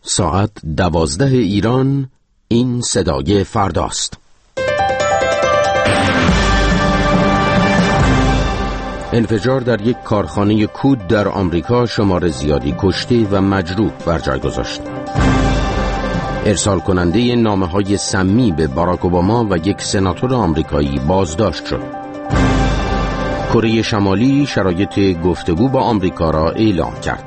ساعت 12 ایران. این صدای فرداست. انفجار در یک کارخانه کود در آمریکا شمار زیادی کشته و مجروح بر جای گذاشت. ارسال کننده نامه‌های سمی به باراک اوباما و یک سناتور آمریکایی بازداشت شد. کره شمالی شرایط گفتگو با آمریکا را اعلام کرد.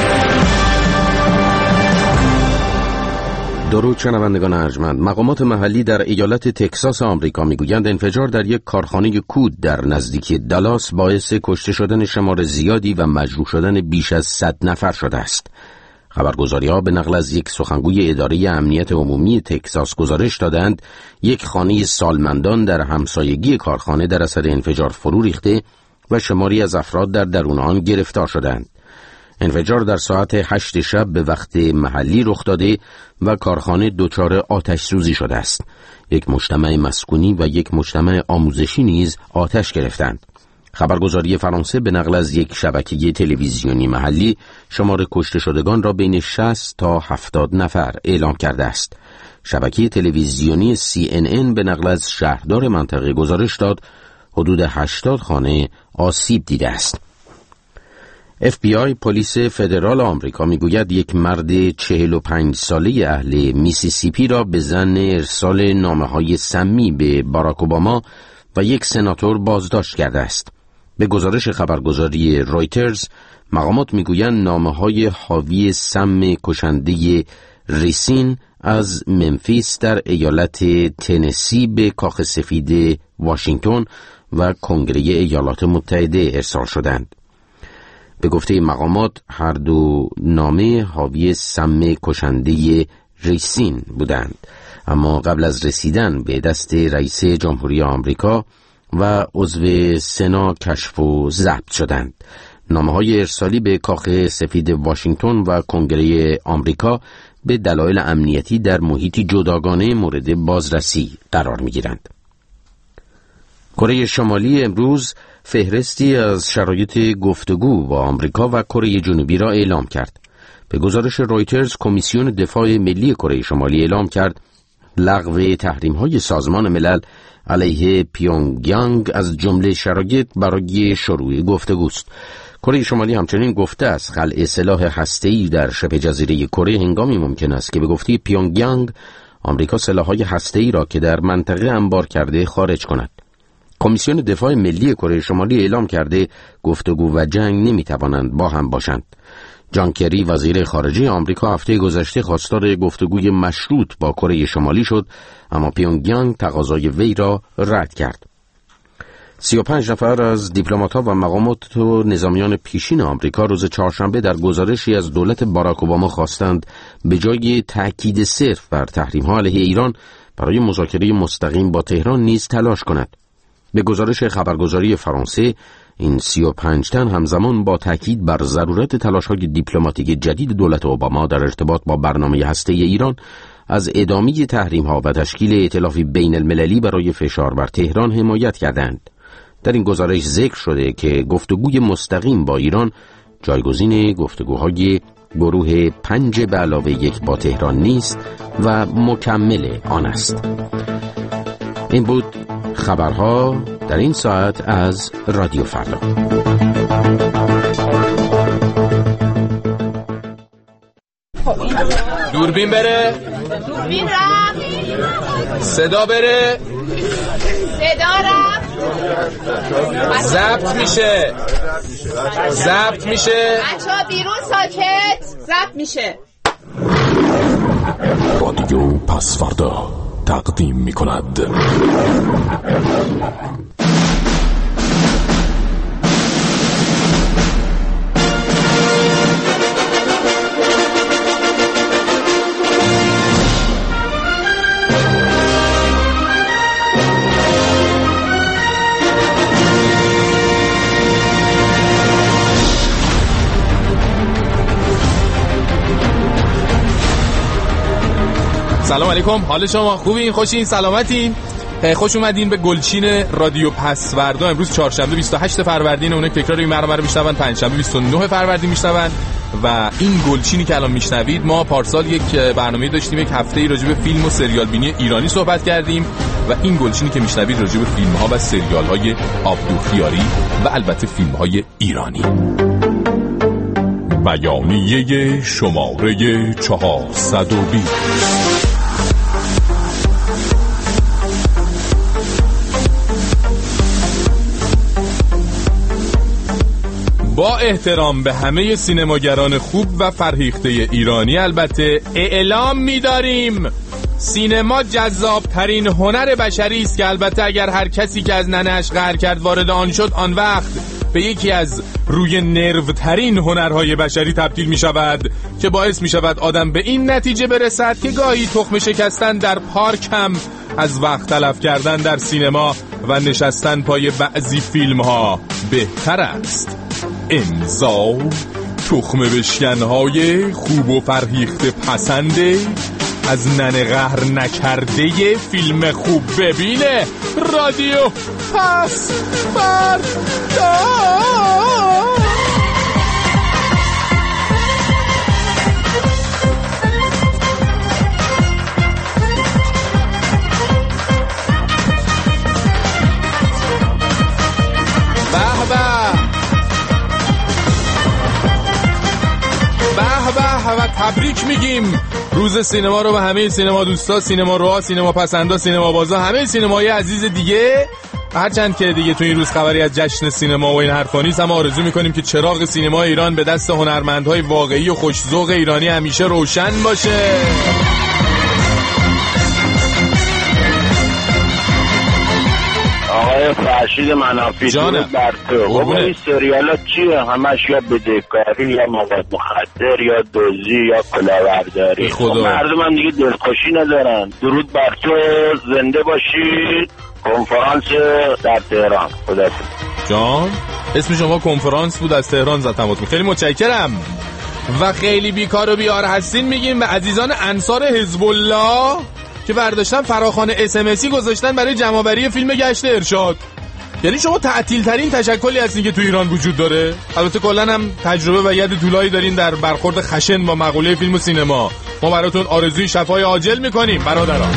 درود شنوندگان ارجمند. مقامات محلی در ایالت تگزاس آمریکا میگویند انفجار در یک کارخانه کود در نزدیکی دالاس باعث کشته شدن شمار زیادی و مجروح شدن بیش از 100 نفر شده است. خبرگزاری‌ها به نقل از یک سخنگوی اداره امنیت عمومی تگزاس گزارش دادند یک خانه سالمندان در همسایگی کارخانه در اثر انفجار فرو ریخته و شماری از افراد در درون آن گرفتار شدند. انفجار در ساعت 8 شب به وقت محلی رخ داده و کارخانه دچار آتش سوزی شده است. یک مجتمع مسکونی و یک مجتمع آموزشی نیز آتش گرفتند. خبرگزاری فرانسه به نقل از یک شبکه تلویزیونی محلی شمار کشته شدگان را بین 60 تا 70 نفر اعلام کرده است. شبکه تلویزیونی CNN به نقل از شهردار منطقه گزارش داد حدود 80 خانه آسیب دیده است. FBI پلیس فدرال آمریکا میگوید یک مرد 45 ساله اهل میسیسیپی را به ظن ارسال نامه‌های سمی به باراک اوباما و یک سناتور بازداشت کرده است. به گزارش خبرگزاری رویترز، مقامات میگویند نامه‌های حاوی سم کشنده ریسین از ممفیس در ایالت تنسی به کاخ سفید واشنگتن و کنگره ایالات متحده ارسال شدند. به گفته مقامات هر دو نامه حاوی سم کشنده ریسین بودند، اما قبل از رسیدن به دست رئیس جمهوری آمریکا و عضو سنا کشف و ضبط شدند. نامه‌های ارسالی به کاخ سفید واشنگتن و کنگره آمریکا به دلایل امنیتی در محیطی جداگانه مورد بازرسی قرار می‌گیرند. کره شمالی امروز فهرستی از شرایط گفتگو با آمریکا و کره جنوبی را اعلام کرد. به گزارش رویترز، کمیسیون دفاع ملی کره شمالی اعلام کرد لغو تحریم‌های سازمان ملل علیه پیونگیانگ از جمله شرایط برای شروع گفتگوست. کره شمالی همچنین گفته است خلع سلاح هسته‌ای در شبه جزیره کره هنگامی ممکن است که به گفته پیونگیانگ آمریکا سلاح‌های هسته‌ای را که در منطقه انبار کرده خارج کند. کمیسیون دفاع ملی کره شمالی اعلام کرده گفتگو و جنگ نمی‌توانند با هم باشند. جان کری وزیر خارجه آمریکا هفته گذشته خواستار گفتگوی مشروط با کره شمالی شد، اما پیونگیانگ تقاضای وی را رد کرد. 35 نفر از دیپلمات‌ها و مقامات و نظامیان پیشین آمریکا روز چهارشنبه در گزارشی از دولت باراک اوباما خواستند به جای تأکید صرف بر تحریم‌ها علیه ایران برای مذاکره مستقیم با تهران نیز تلاش کند. به گزارش خبرگزاری فرانسه، این 35 تن همزمان با تاکید بر ضرورت تلاش‌های دیپلماتیک جدید دولت اوباما در ارتباط با برنامه هسته‌ای ایران از ادامه تحریم‌ها و تشکیل ائتلافی بین المللی برای فشار بر تهران حمایت کردند. در این گزارش ذکر شده که گفتگوی مستقیم با ایران جایگزین گفتگوهای گروه 5+1 با تهران نیست و مکمل آن است. این بود خبرها در این ساعت از رادیو فردا. دوربین بره، دوربین رفت، صدا بره، صدا رفت، ضبط میشه، ضبط میشه، بچه‌ها بیرون ساکت، ضبط میشه. رادیو پسوردا تقدیم می‌کند. سلام علیکم، حال شما خوبین؟ خوشین؟ سلامتین؟ خوش اومدین به گلچین رادیو پسوردا. امروز چهارشنبه 28 فروردین، اون تکرار این برنامه رو میشنون. پنجشنبه 29 فروردین میشنون و این گلچینی که الان میشنوید، ما پارسال یک برنامه داشتیم، یک هفته‌ای راجع به فیلم و سریال بینی ایرانی صحبت کردیم و این گلچینی که میشنوید راجع به فیلم‌ها و سریال‌های عبدالخیاری و البته فیلم‌های ایرانی. بیانیه شماره 420. با احترام به همه سینماگران خوب و فرهیخته ایرانی، البته اعلام می‌داریم سینما جذاب‌ترین هنر بشری است که البته اگر هر کسی که از ننه‌اش قهر کرد وارد آن شد، آن وقت به یکی از روی نروترین هنرهای بشری تبدیل می شود که باعث می شود آدم به این نتیجه برسد که گاهی تخم شکستن در پارک هم از وقت تلف کردن در سینما و نشستن پای بعضی فیلم ها بهتر است. امضا تخم بشکنهای خوب و فرهیخته پسنده از ننه قهر نکرده فیلم خوب ببینه رادیو پس فردا. و تبریک میگیم روز سینما رو به همه سینما دوستا، سینما روها، سینما پسندا، سینما بازا، همه سینمای عزیز دیگه. هرچند که دیگه تو این روز خبری از جشن سینما و این حرفا نیست، اما آرزو میکنیم که چراغ سینما ایران به دست هنرمندهای واقعی و خوش‌ذوق ایرانی همیشه روشن باشه. آقای فرشید منافی درود بر تو. بابا این سریالا چیه؟ همش یا بدهکاری یا مواد مخدر یا دزدی یا کلاهبرداری. مردم هم دیگه دلخوشی ندارن. درود بر تو، زنده باشید. کنفرانس در تهران. خدا جان اسم شما کنفرانس بود، از تهران زدم. خیلی متشکرم. و خیلی بیکار و بیار هستین میگیم به عزیزان انصار حزب الله که برداشتن فراخوان اسمسی گذاشتن برای جمع‌آوری فیلم گشت ارشاد. یعنی شما تعطیل ترین تشکلی هستین که تو ایران وجود داره. البته کلا هم تجربه و ید طولایی دارین در برخورد خشن با مقوله فیلم و سینما. ما براتون آرزوی شفای عاجل میکنیم برادران.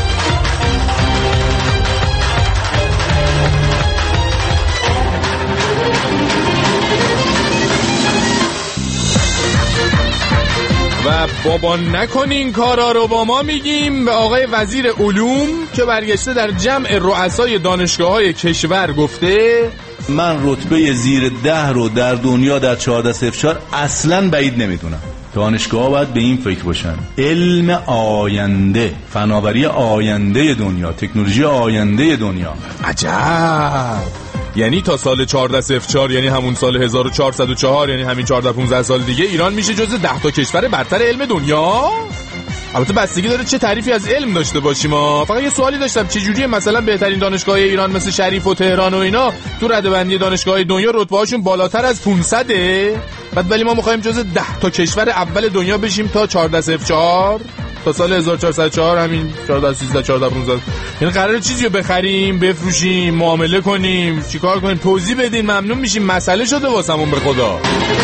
و بابا نکنین کارا رو با ما میگیم به آقای وزیر علوم که برگشته در جمع رؤسای دانشگاه‌های کشور گفته من رتبه زیر 10 رو در دنیا در 1404 اصلاً بعید نمیدونم. دانشگاه‌ها باید به این فکر باشن. علم آینده، فناوری آینده دنیا، تکنولوژی آینده دنیا. عجب. یعنی تا سال 1404 یعنی همون سال 1404 یعنی همین 14-15 سال دیگه ایران میشه جز 10 تا کشور برتر علم دنیا؟ البته بستگی داره چه تعریفی از علم داشته باشیم. فقط یه سوالی داشتم، چه جوریه مثلا بهترین دانشگاه ایران مثل شریف و تهران و اینا تو رده‌بندی دانشگاه‌های دنیا رتبه‌هاشون بالاتر از 500 بعد ولی ما می‌خوایم جز 10 تا کشور اول دنیا بشیم تا 1404 تا سال 1404 همین 1413 1415. یعنی قراره چیزی رو بخریم، بفروشیم، معامله کنیم، چیکار کنیم؟ توضیح بدین ممنون میشیم. مسئله شده واسمون به خدا.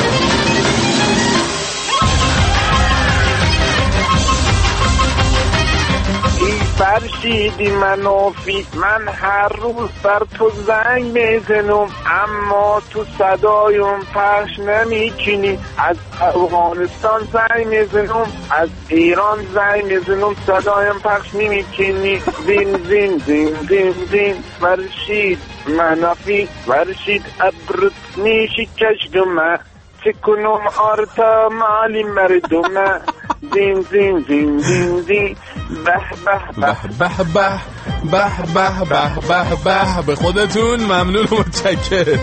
فرشیدی منافی، من هر روز بر تو زنگ میزنم اما تو صدایم پخش نمیکنی. از افغانستان زنگ میزنم، از ایران زنگ میزنم، صدایم پخش نمیکنی. زین زین زین زین زین فرشید منافی، فرشید ابرت نیشی کشگمه چکنم آرتا مالی مردمه. زین زین زین زین زین به به به به به به به به به به خودتون ممنون و متشکرم.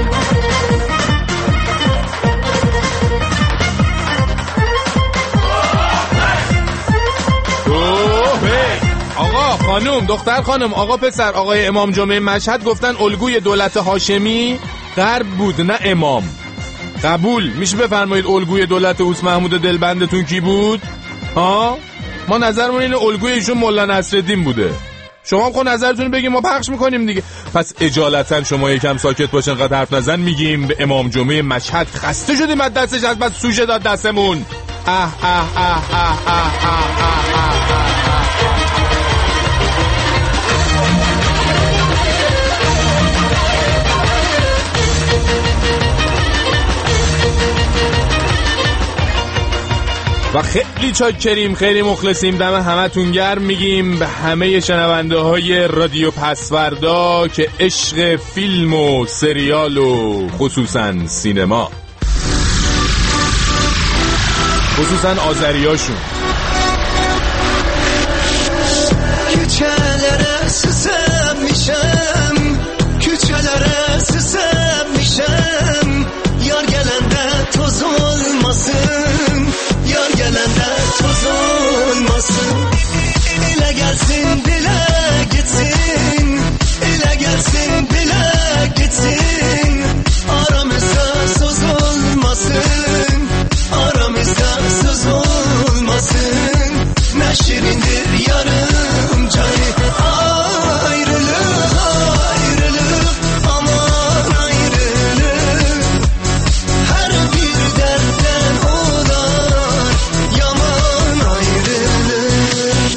آقا خانم، دختر خانم، آقا پسر، آقای امام جمعه مشهد گفتن الگوی دولت هاشمی غرب بود نه امام. قبول میشه بفرمایید الگوی دولت اوس محمود دلبندتون کی بود؟ ها؟ ما نظرمون اینه الگوی ایشون مولا نصرالدین بوده. شما هم خود نظرتون بگید، ما پخش میکنیم دیگه. پس اجالتا شما یکم ساکت باشین، قد حرف نزن. میگیم به امام جمعه مشهد خسته شدیم از دستش، از بعد سوژه داد دستمون. و خیلی چاکریم، خیلی مخلصیم، دم همتون گرم. میگیم به همه شنونده های رادیو پسوردا که عشق فیلم و سریال و خصوصا سینما، خصوصا آذریاشون، küçelere susamışam, küçelere susamışam, yar gelende toz olmasın, yar gelende toz olmasın, ile gelsin dile gitsin, ile gelsin dile gitsin, aramızda söz olmasın, aramızda söz olmasın, ne şirindir yarım canı, ayrılık ayrılık aman ayrılık, her bir dertten olar yaman ayrılık.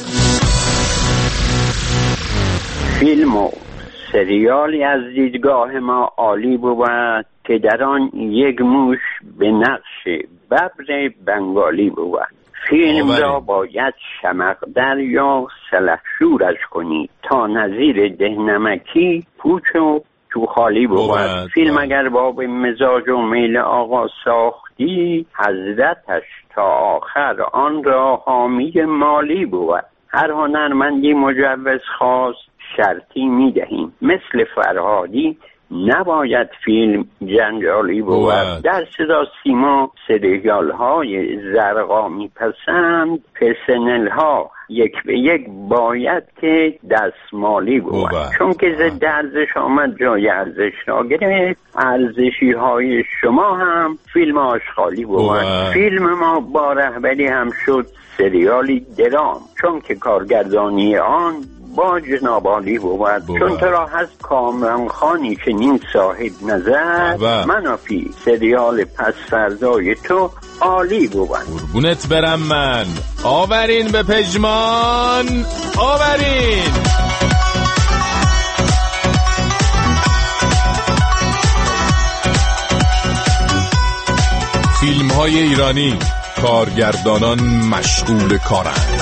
فیلم و سریالی از دیدگاه ما عالی بود که در آن یک موش به نقش ببر بنگالی بود. فیلم را باید شمقدر یا سلحشورش کنی تا نظیر دهنمکی پوچ و تو خالی بود. فیلم اگر باب مزاج و میل آقا ساختی، حضرتش تا آخر آن را حامی مالی بود. هر هنرمندی مجوز خواست شرطی میدهیم، مثل فرهادی نباید فیلم جنجالی بود. در صدا سیما سریال های زرقا میپسند، پرسنل ها یک به یک باید که دستمالی بود، چون که ضد ارزش آمد جای ارزش را گرفت. ارزشی های شما هم فیلم آشغالی بود. فیلم ما با رهبری هم شد سریالی درام، چون که کارگردانی آن با جناب عالی بود. چون تو را هست کامران خانی که نیم صاحب نظر، منافی سریال پس فردای تو عالی بود. قربونت برم من. آورین به پژمان، آورین. فیلم های ایرانی، کارگردانان مشغول کارند.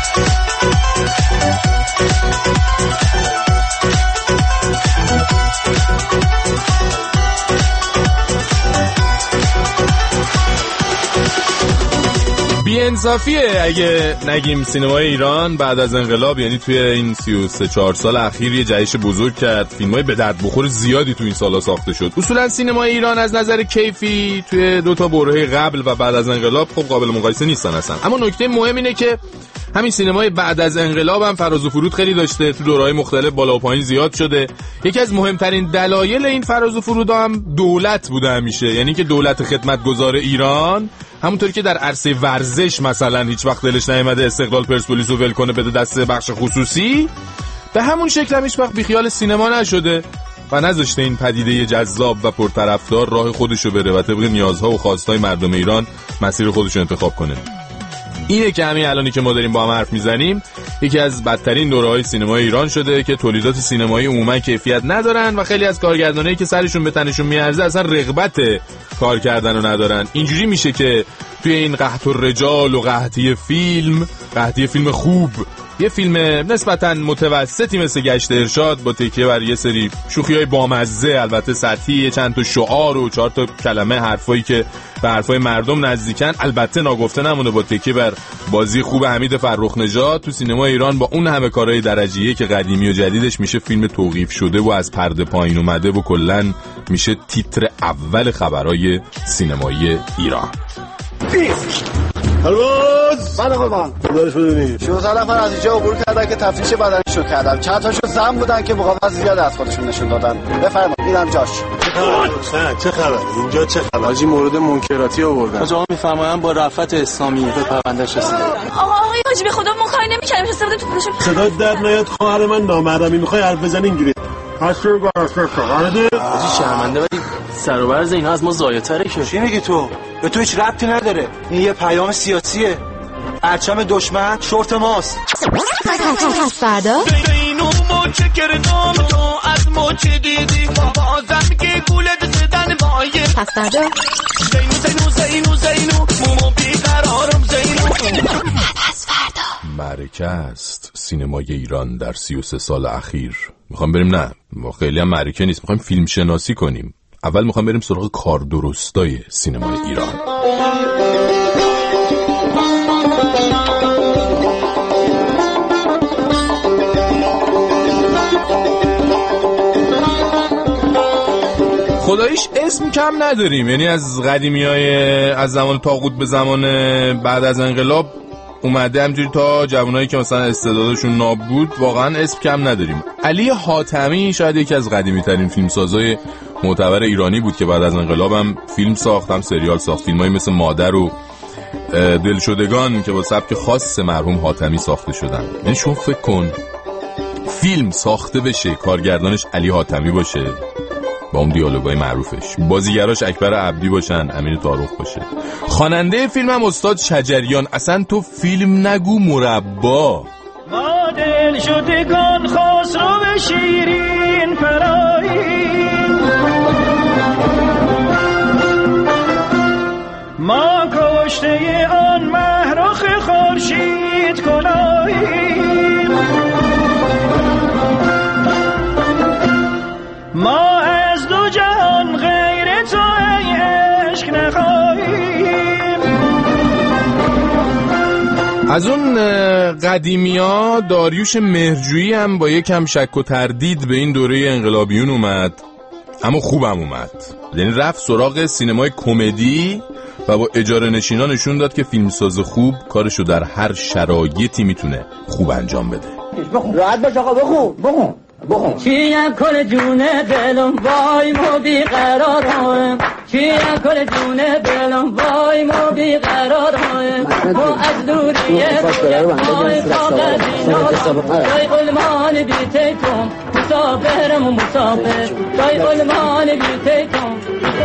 بی‌انصافیه اگه نگیم سینمای ایران بعد از انقلاب، یعنی توی این 33-4 سال اخیر یه جهش بزرگ کرد. فیلمای به درد بخور زیادی توی این سالا ساخته شد. اصولا سینمای ایران از نظر کیفی توی دو تا برهه قبل و بعد از انقلاب خب قابل مقایسه نیستن اصلا. اما نکته مهم اینه که همین سینمای بعد از انقلاب هم فراز و فرود خیلی داشته، تو دوره‌های مختلف بالا و پایین زیاد شده. یکی از مهمترین دلایل این فراز و فرودها هم دولت بوده همیشه، یعنی که دولت خدمتگزار ایران، همونطوری که در عرصه ورزش مثلا هیچ وقت دلش نیامده استقلال پرسپولیس رو ول کنه بده دست بخش خصوصی، به همون شکل هم هیچ وقت بیخیال سینما نشده و نذاشته این پدیده جذاب و پرطرفدار راه خودشو بره و طبق نیازها و خواستهای مردم ایران مسیر خودشو انتخاب کنه. اینه که همین الانی که ما داریم با هم حرف میزنیم یکی از بدترین دوره‌های سینمای ایران شده که تولیدات سینمایی عموما کیفیت ندارن و خیلی از کارگردانایی که سرشون به تنشون میارزه اصلا رغبت کار کردن رو ندارن. اینجوری میشه که توی این قحط الرجال و قحطی فیلم خوب، یه فیلم نسبتاً متوسطی مثل گشت ارشاد با تکیه بر یه سری شوخی‌های بامزه، البته سطحی، چند تا شعار و 4 تا کلمه حرفایی که به حرفای مردم نزدیکن، البته ناگفته نمونه با تکیه بر بازی خوب حمید فرخ نژاد، تو سینما ایران با اون همه کارهای درجه‌ای که قدیمی و جدیدش میشه فیلم توقیف شده و از پرده پایین اومده و کلاً میشه تیتر اول خبرهای سینمایی ایران. پرواز بله قربان. دارش بدونی 16 نفر از اینجا عبور کردن که تفتیش بدنشو کردن. چند تاشون زن بودن که مقاومت زیاد از خودشون نشون دادن. بفرمایید اینم جاش. چه خبر؟ اینجا چه خبر؟ حاجی مورد منکراتی آوردن. آقا میفرمایند با رفعت اسلامی به پروندهش رسیده. آقای حاجی به خدا ما کاری نمی‌کردیم، حساب تو پروژه. صدا در نیاد خواهر من نامردمی میخوای حرف بزنی اینجوری. هاشو گارسه خواهرده. حاجی شرمنده ولی سر و برز اینا از ما ضایع‌تره که. چی میگی تو؟ به تو هیچ ربطی نداره. این یه پیام سیاسیه. پرچم دشمن شورت ماست. پس فردا اینو موچه کردم تو از موچه دیدی بازم که گولت زدن بایه. پس فردا زینو مومو بیقرارم زینو. پس فردا معرکه است سینمای ایران در 33 سال اخیر. میخوام بریم، نه خیلی هم معرکه نیست، میخوایم فیلم شناسی کنیم. اول میخوام بریم سراغ کار درستای سینمای ایران. خداییش اسم کم نداریم، یعنی از قدیمیای از زمان طاغوت به زمان بعد از انقلاب اومده همجوری تا جوانایی که مثلا استعدادشون ناب بود، واقعا اسم کم نداریم. علی حاتمی شاید یکی از قدیمی ترین فیلمسازای معتبر ایرانی بود که بعد از انقلاب هم فیلم ساخت، هم سریال ساخت. فیلمایی مثل مادر و دلشدگان که با سبک خاص مرحوم حاتمی ساخته شدن. یعنی شما فکر کن فیلم ساخته بشه، کارگردانش علی حاتمی باشه با اون دیالوگای معروفش، بازیگراش اکبر عبدی باشن، امین طارق باشه، خواننده فیلم هم استاد شجریان. اصلا تو فیلم نگو مربا. ما دل شدگان خسرو به شیرین فرایی، ما کشته آن مهرخ خورشید کلایی، ما از دو جهان غیر تو ای عشق نخواهیم. از اون قدیمیا داریوش مهرجویی هم با یکم شک و تردید به این دوره انقلابیون اومد، اما خوبم اومد. یعنی رفت سراغ سینمای کمدی و با اجاره نشینا نشون داد که فیلمساز خوب کارشو در هر شرایطی میتونه خوب انجام بده. راحت باش آقا، بخون چیم کل جونه دلم وای مو بیقرارم، چیم کل جونه دلم وای مو بیقرارم، مو از دوریه وای طاقت اینارم، دای علمان بیتیتم مسافرم و مسافر، دای علمان بیتیتم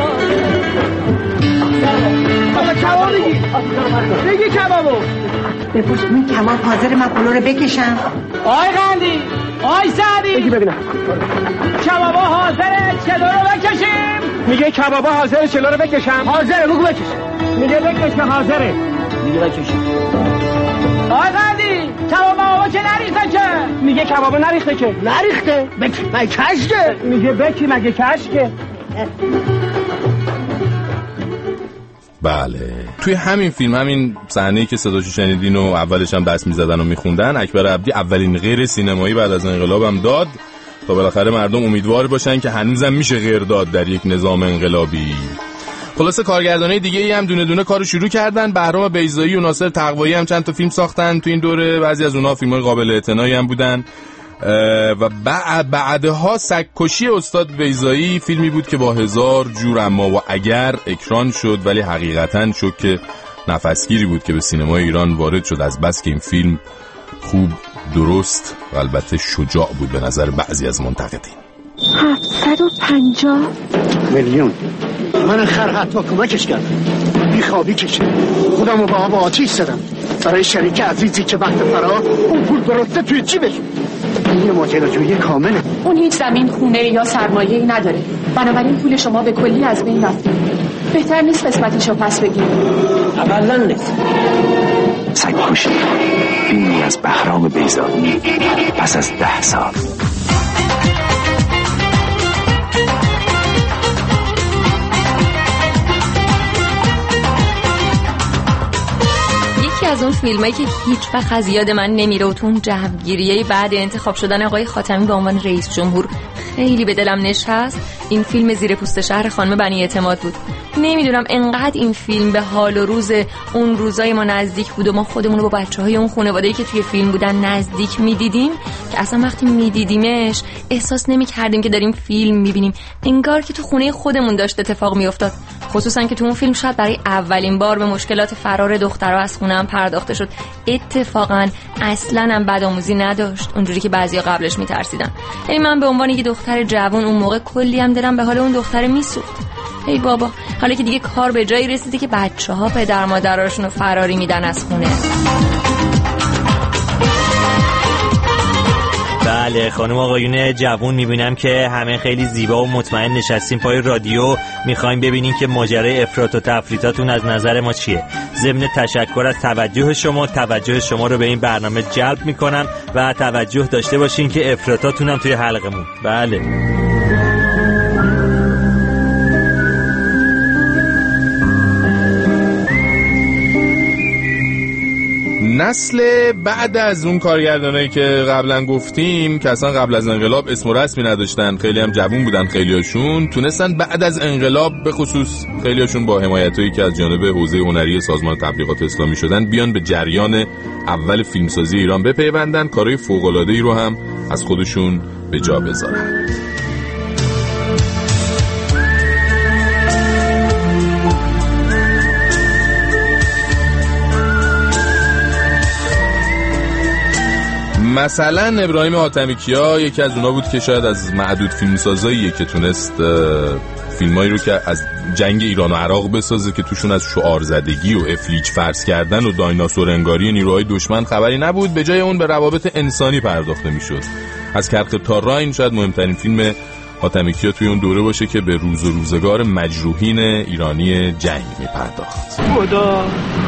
آقا کباب بگی کبابو بپوش این کباب حاضر من پلو رو بکشم. آی قندی آی سعدی بگی ببینم کبابا حاضره چلو رو بکشیم. میگه کبابا حاضره چلو رو بکشم. حاضره بگو بکش. میگه بکش که حاضره. میگه بکشیم. آی قندی کبابا که نریخته که. میگه کبابا نریخته که. نریخته بکی مگه کشکه. میگه بکی مگه کشکه. بله، توی همین فیلم، همین صحنه‌ای که صداشو شنیدین و اولش هم دست می‌زدن و می‌خوندن، اکبر عبدی اولین غیر سینمایی بعد از انقلاب هم داد تا بالاخره مردم امیدوار باشن که هنوزم میشه غیر داد در یک نظام انقلابی. خلاصه کارگردانای دیگه‌ای هم دونه دونه کارو شروع کردن. بهرام بیضایی و ناصر تقوایی هم چند تا فیلم ساختن تو این دوره، بعضی از اونها فیلم‌های قابل اعتنایی هم بودن. و بعدها سگ‌کشی استاد بیضایی فیلمی بود که با هزار جور اما و اگر اکران شد، ولی حقیقتاً شوک نفسگیری بود که به سینمای ایران وارد شد، از بس که این فیلم خوب، درست و البته شجاع بود به نظر بعضی از منتقدین. 750 میلیون من خرقت کمکش کردم، بیخوابی کشه، خودمو با آب آتیش زدم برای شریک عزیزی که وقت فرار اون پول درسته توی جیبش. این ماجراجویی کامله. اون هیچ زمین، خونه یا سرمایه‌ای نداره، بنابراین پول شما به کلی از بین رفته. بهتر نیست قسمتشو پس بگیریم. اولا نیست. سگ‌کشی فیلمی از بهرام بیضایی پس از 10 سال. یکی از اون فیلمایی که هیچ وقت از یاد من نمیره و تو اون جوگیریه بعد انتخاب شدن آقای خاتمی به عنوان رئیس جمهور خیلی به دلم نشست، این فیلم زیر پوست شهر خانم بنی اعتماد بود. نمیدونم انقدر این فیلم به حال و روز اون روزای ما نزدیک بود و ما خودمون رو با بچه‌های اون خانواده‌ای که توی فیلم بودن نزدیک می‌دیدیم که اصلا وقتی می‌دیدیمش احساس نمی‌کردیم که داریم فیلم می‌بینیم، انگار که تو خونه خودمون داشت اتفاق می‌افتاد. خصوصا که تو اون فیلم شاید برای اولین بار به مشکلات فرار دخترها از خونه هم پرداخته شد. اتفاقا اصلا هم بدآموزی نداشت اونجوری که بعضیا قبلش می‌ترسیدن. یعنی من به عنوان یه دختر جوان اون موقع کلی هم دلم به حال اون دختر میسوخت. ای بابا، حالا که دیگه کار به جایی رسیده که بچه‌ها پدر مادراشون رو فراری میدن از خونه. بله خانم آقایون جوون، میبینم که همه خیلی زیبا و مطمئن نشستیم پای رادیو، میخوایم ببینیم که ماجرای افراط و تفریطاتون از نظر ما چیه. ضمن تشکر از توجه شما رو به این برنامه جلب میکنم و توجه داشته باشین که افراطاتون هم توی حلقمون. بله نسل بعد از اون کارگردانایی که قبلا گفتیم که اصلا قبل از انقلاب اسم و رسمی نداشتن، خیلی هم جوون بودن، خیلیاشون تونستن بعد از انقلاب به خصوص خیلیاشون با حمایتایی که از جانب حوزه هنری سازمان تبلیغات اسلامی شدن بیان به جریان اول فیلمسازی ایران بپیوندن، کارهای فوق‌العاده‌ای رو هم از خودشون به جا بذارن. مثلا ابراهیم حاتمیکیا یکی از اونا بود که شاید از معدود فیلمسازاییه که تونست فیلمایی رو که از جنگ ایران و عراق بسازه که توشون از شعار زدگی و افلیج فرض کردن و دایناسور انگاری نیروهای دشمن خبری نبود، به جای اون به روابط انسانی پرداخته میشد. از کرخ تا راین شاید مهمترین فیلم حاتمیکیا توی اون دوره باشه که به روز و روزگار مجروحین ایرانی جنگ میپرداخت. خدا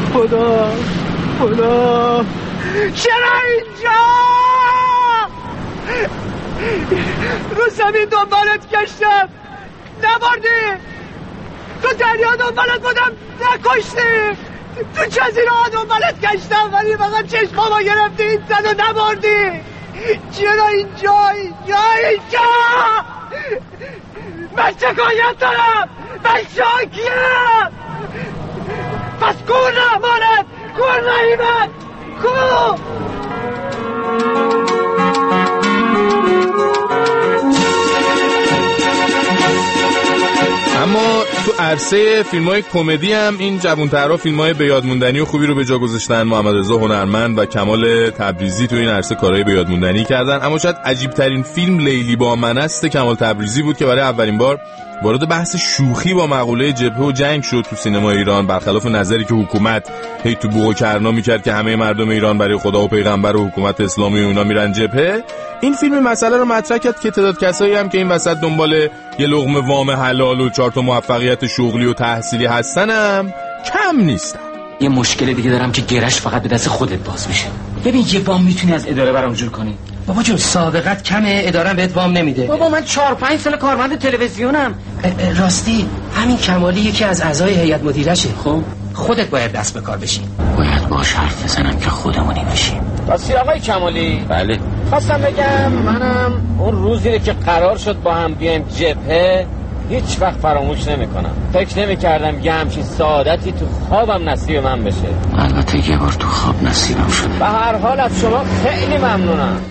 چرا اینجا؟ رو زمین دنبالت گشتم نبردی، تو دریا دنبالت بودم نکشتی، تو جزیره ها دنبالت گشتم ولی فقط چشمامو گرفتی این زن و نبردی. چرا اینجا؟ من شکایت دارم، من شاکیم. پس کور رحمانت، کور رحیمت، کور. اما تو عرصه فیلم‌های کمدی هم این جوان‌ترها فیلم‌های به یاد موندنی و خوبی رو به جا گذاشتن. محمد رضا هنرمند و کمال تبریزی تو این عرصه کارهای به یاد موندنی کردن. اما شاید عجیب‌ترین فیلم لیلی با من است کمال تبریزی بود که برای اولین بار وارد بحث شوخی با مقوله جبهه و جنگ شد تو سینما ایران، برخلاف نظری که حکومت هی تو بوق و کرنا می‌کرد که همه مردم ایران برای خدا و پیغمبر و حکومت اسلامی و اونا میرن جبهه. این فیلم مسئله رو مطرح کرد که تعداد کسایی هم که این وسط دنبال یه لقمه وام حلال و 4 تا موفقیت شغلی و تحصیلی هستنم کم نیستن. یه مشکل دیگه دارم که گرش فقط به دست خودت باز میشه. ببین یه وام میتونی از اداره برام جور کنی؟ بابا جون سابقت کمه، اداره بهت وام نمیده. بابا من 4-5 سال کارمند تلویزیونم. راستی همین کمالی یکی از اعضای هیئت مدیرشه. خب خودت باید دست به کار بشی. باید باهاش حرف بزنم که خودمونی بشیم. راستی آقای کمالی؟ بله. خواستم بگم منم اون روزی که قرار شد با هم بیایم جبهه هیچ وقت فراموش نمی‌کنم. فکر نمی‌کردم یه همچین سعادتی تو خوابم نصیب من بشه. البته یه بار تو خواب نصیبم شده. به هر حال از شما خیلی ممنونم.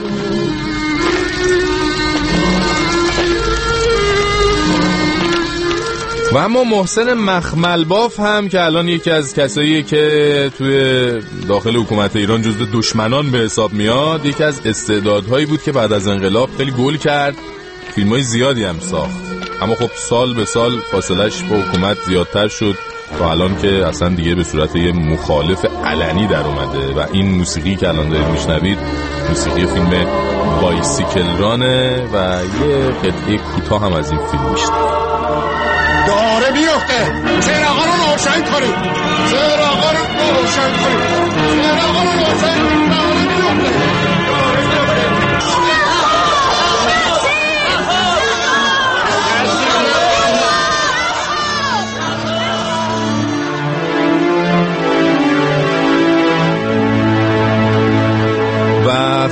و اما محسن مخملباف هم که الان یکی از کساییه که توی داخل حکومت ایران جزو دشمنان به حساب میاد، یکی از استعدادهایی بود که بعد از انقلاب خیلی گل کرد، فیلمای زیادی هم ساخت. اما خب سال به سال فاصلش با حکومت زیادتر شد تا الان که اصلا دیگه به صورت یه مخالف علنی در اومده و این موسیقی که الان دارید میشنوید موسیقی فیلم بایسیکل رانه و یه قطعه کوتاه هم از این فیلم میشنوید. داره بیفته، چراغا رو روشن کنید، چراغا رو روشن کنید، چراغا رو روشن کنید، داره بیفته.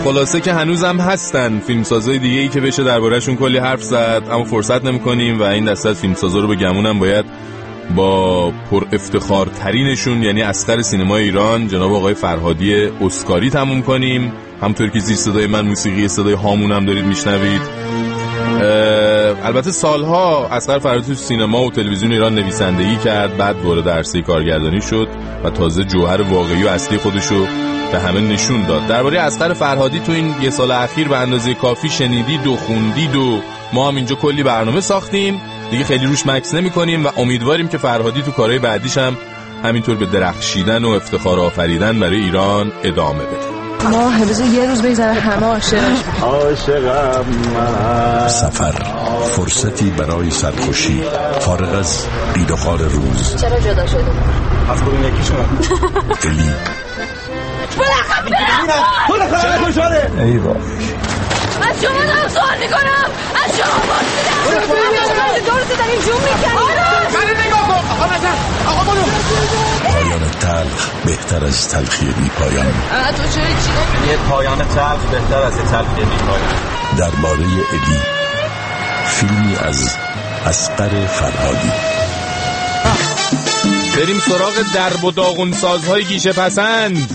خلاصه که هنوزم هستن فیلمسازای دیگه‌ای که بشه درباره‌شون کلی حرف زد، اما فرصت نمی‌کنیم و این دسته از فیلمسازا رو به گمونم باید با پر افتخار ترینشون یعنی اصغر سینمای ایران جناب آقای فرهادی اسکاری تموم کنیم. همونطور که زیر صدای من موسیقی صدای هامون هم دارید میشنوید. البته سالها اصغر فرهادی تو سینما و تلویزیون ایران نویسندگی کرد، بعد وارد عرصه کارگردانی شد و تازه جوهر واقعی و اصلی خودشو به همه نشون داد. درباره اصغر فرهادی تو این یه سال اخیر به اندازه کافی شنیدید و خوندید و ما هم اینجا کلی برنامه ساختیم. دیگه خیلی روش مکس نمی کنیم و امیدواریم که فرهادی تو کارهای بعدیش هم همینطور به درخشیدن و افتخار آفریدن برای ایران ادامه بده. ما حفظ یه روز بگذره همه عاشقم من. سفر فرصتی برای سرخوشی فارغ از بید و خار روز. چرا جدا شده؟ از کدوم یکیشون؟ دلی چرا خوشحاله؟ ای بابا از شما دارم سوال میکنم، از شما پرسیدم دورت داریم جون میکنیم. من نگاه کن آقا برو. پایان تلخ بهتر از تلخی بی پایان. تو چه چی؟ یه پایان تلخ بهتر از تلخی بی پایان. درباره الی، فیلمی از اصغر فرهادی. بریم سراغ درب و داغون سازهای گیشه پسند.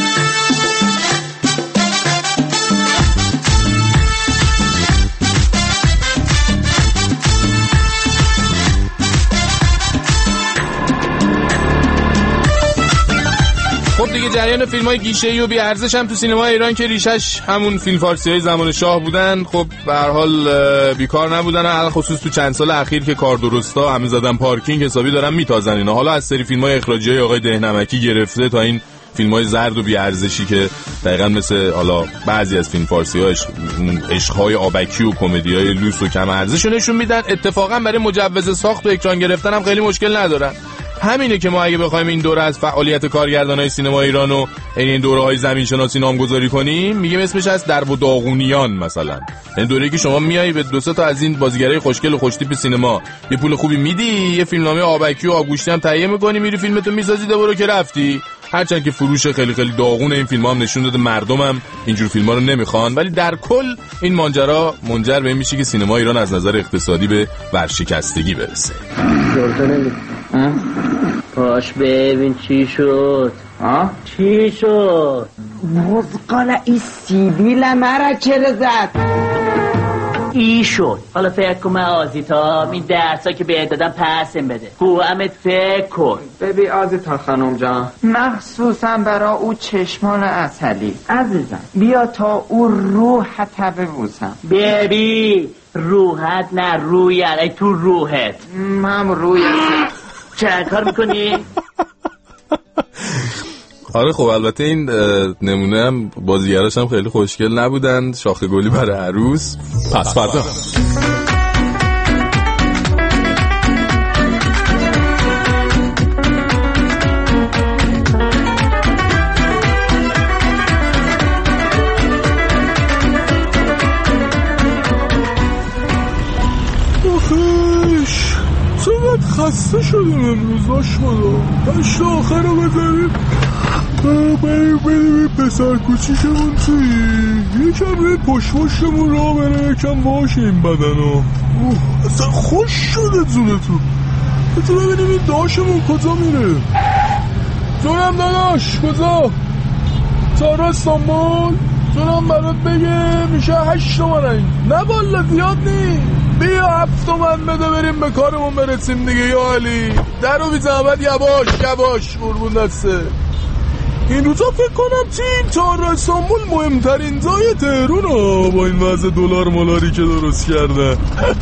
خب دیگه جریان فیلم‌های گیشه‌ای و بی‌ارزش هم تو سینما ایران که ریشش همون فیلم فارسی‌های زمان شاه بودن، خب به هر حال بیکار نبودن، علاوه خصوص تو چند سال اخیر که کار درستا همه زدن پارکینگ حسابی دارن میتازن اینا. حالا از سری فیلم‌های اخراجی‌های آقای دهنمکی گرفته تا این فیلم‌های زرد و بی‌ارزشی که دقیقاً مثل حالا بعضی از فیلم فارسی‌ها عشق‌های آبکی و کمدی‌های لوس و کم ارزش نشون میدن. اتفاقاً برای مجوز ساخت و اکران گرفتن هم خیلی مشکل ندارن. همینه که ما اگه بخوایم این دوره از فعالیت کارگردانای سینما ایران و این دوره‌های زمینشناسی نامگذاری کنیم، میگیم اسمش از درب و داغونیان مثلا. این دوره‌ای که شما میای به 2-3 تا از این بازیگرای خوشگل و خوشتیپ سینما یه پول خوبی میدی، یه فیلمنامه آبکی و آگوشتی هم تهیه می‌کنی، میری فیلمتو میسازی، برو که رفتی. هرچند که فروش خیلی خیلی داغون این فیلم‌ها هم نشون داده مردمم اینجور فیلم‌ها رو نمیخوان، ولی در کل این ماجرا منجر به این میشه که سینما ایران از نظر اقتصادی به ورشکستگی برسه. پاش ببین چی شد. چی شد؟ بزقال این سیبیل مرا چرا زد؟ ای شد. حالا فکر کن من آزیتا این درسا که بهت دادم پسم بده. خوامت فکر کن. ببین آزیتا خانم جان، مخصوصا برای او چشمان اصلی عزیزم، بیا تا او روحت ببوسم. ببین روحت نه رویت، ای تو روحت. من رویت. چه کار میکنی؟ آره خب البته این نمونه هم بازیگراش هم خیلی خوشگل نبودن. شاخه گلی برای عروس. پس فردا خسته شدیم امروز آشمالا. هشت آخر رو بذاریم بریم پسر کوچیشمون توی یکم روی پشمشتمون را بره، یکم واشه این بدن ها. اصلا خوش شده زونتون. بتو ببینیم این داشمون کجا میره. جونم داداش کجا؟ تارا استانبول جونم برات بگه میشه 8 تومن. نه والا زیاد نی، بیا 7 تومن بده بریم به کارمون برسیم دیگه. یا علی درو بی زحمت یواش قربون دسته. این روزا فکر کنم تیم تارا استانبول مهمترین جای تهرونه با این وضع دلار مولاری که درست کرده.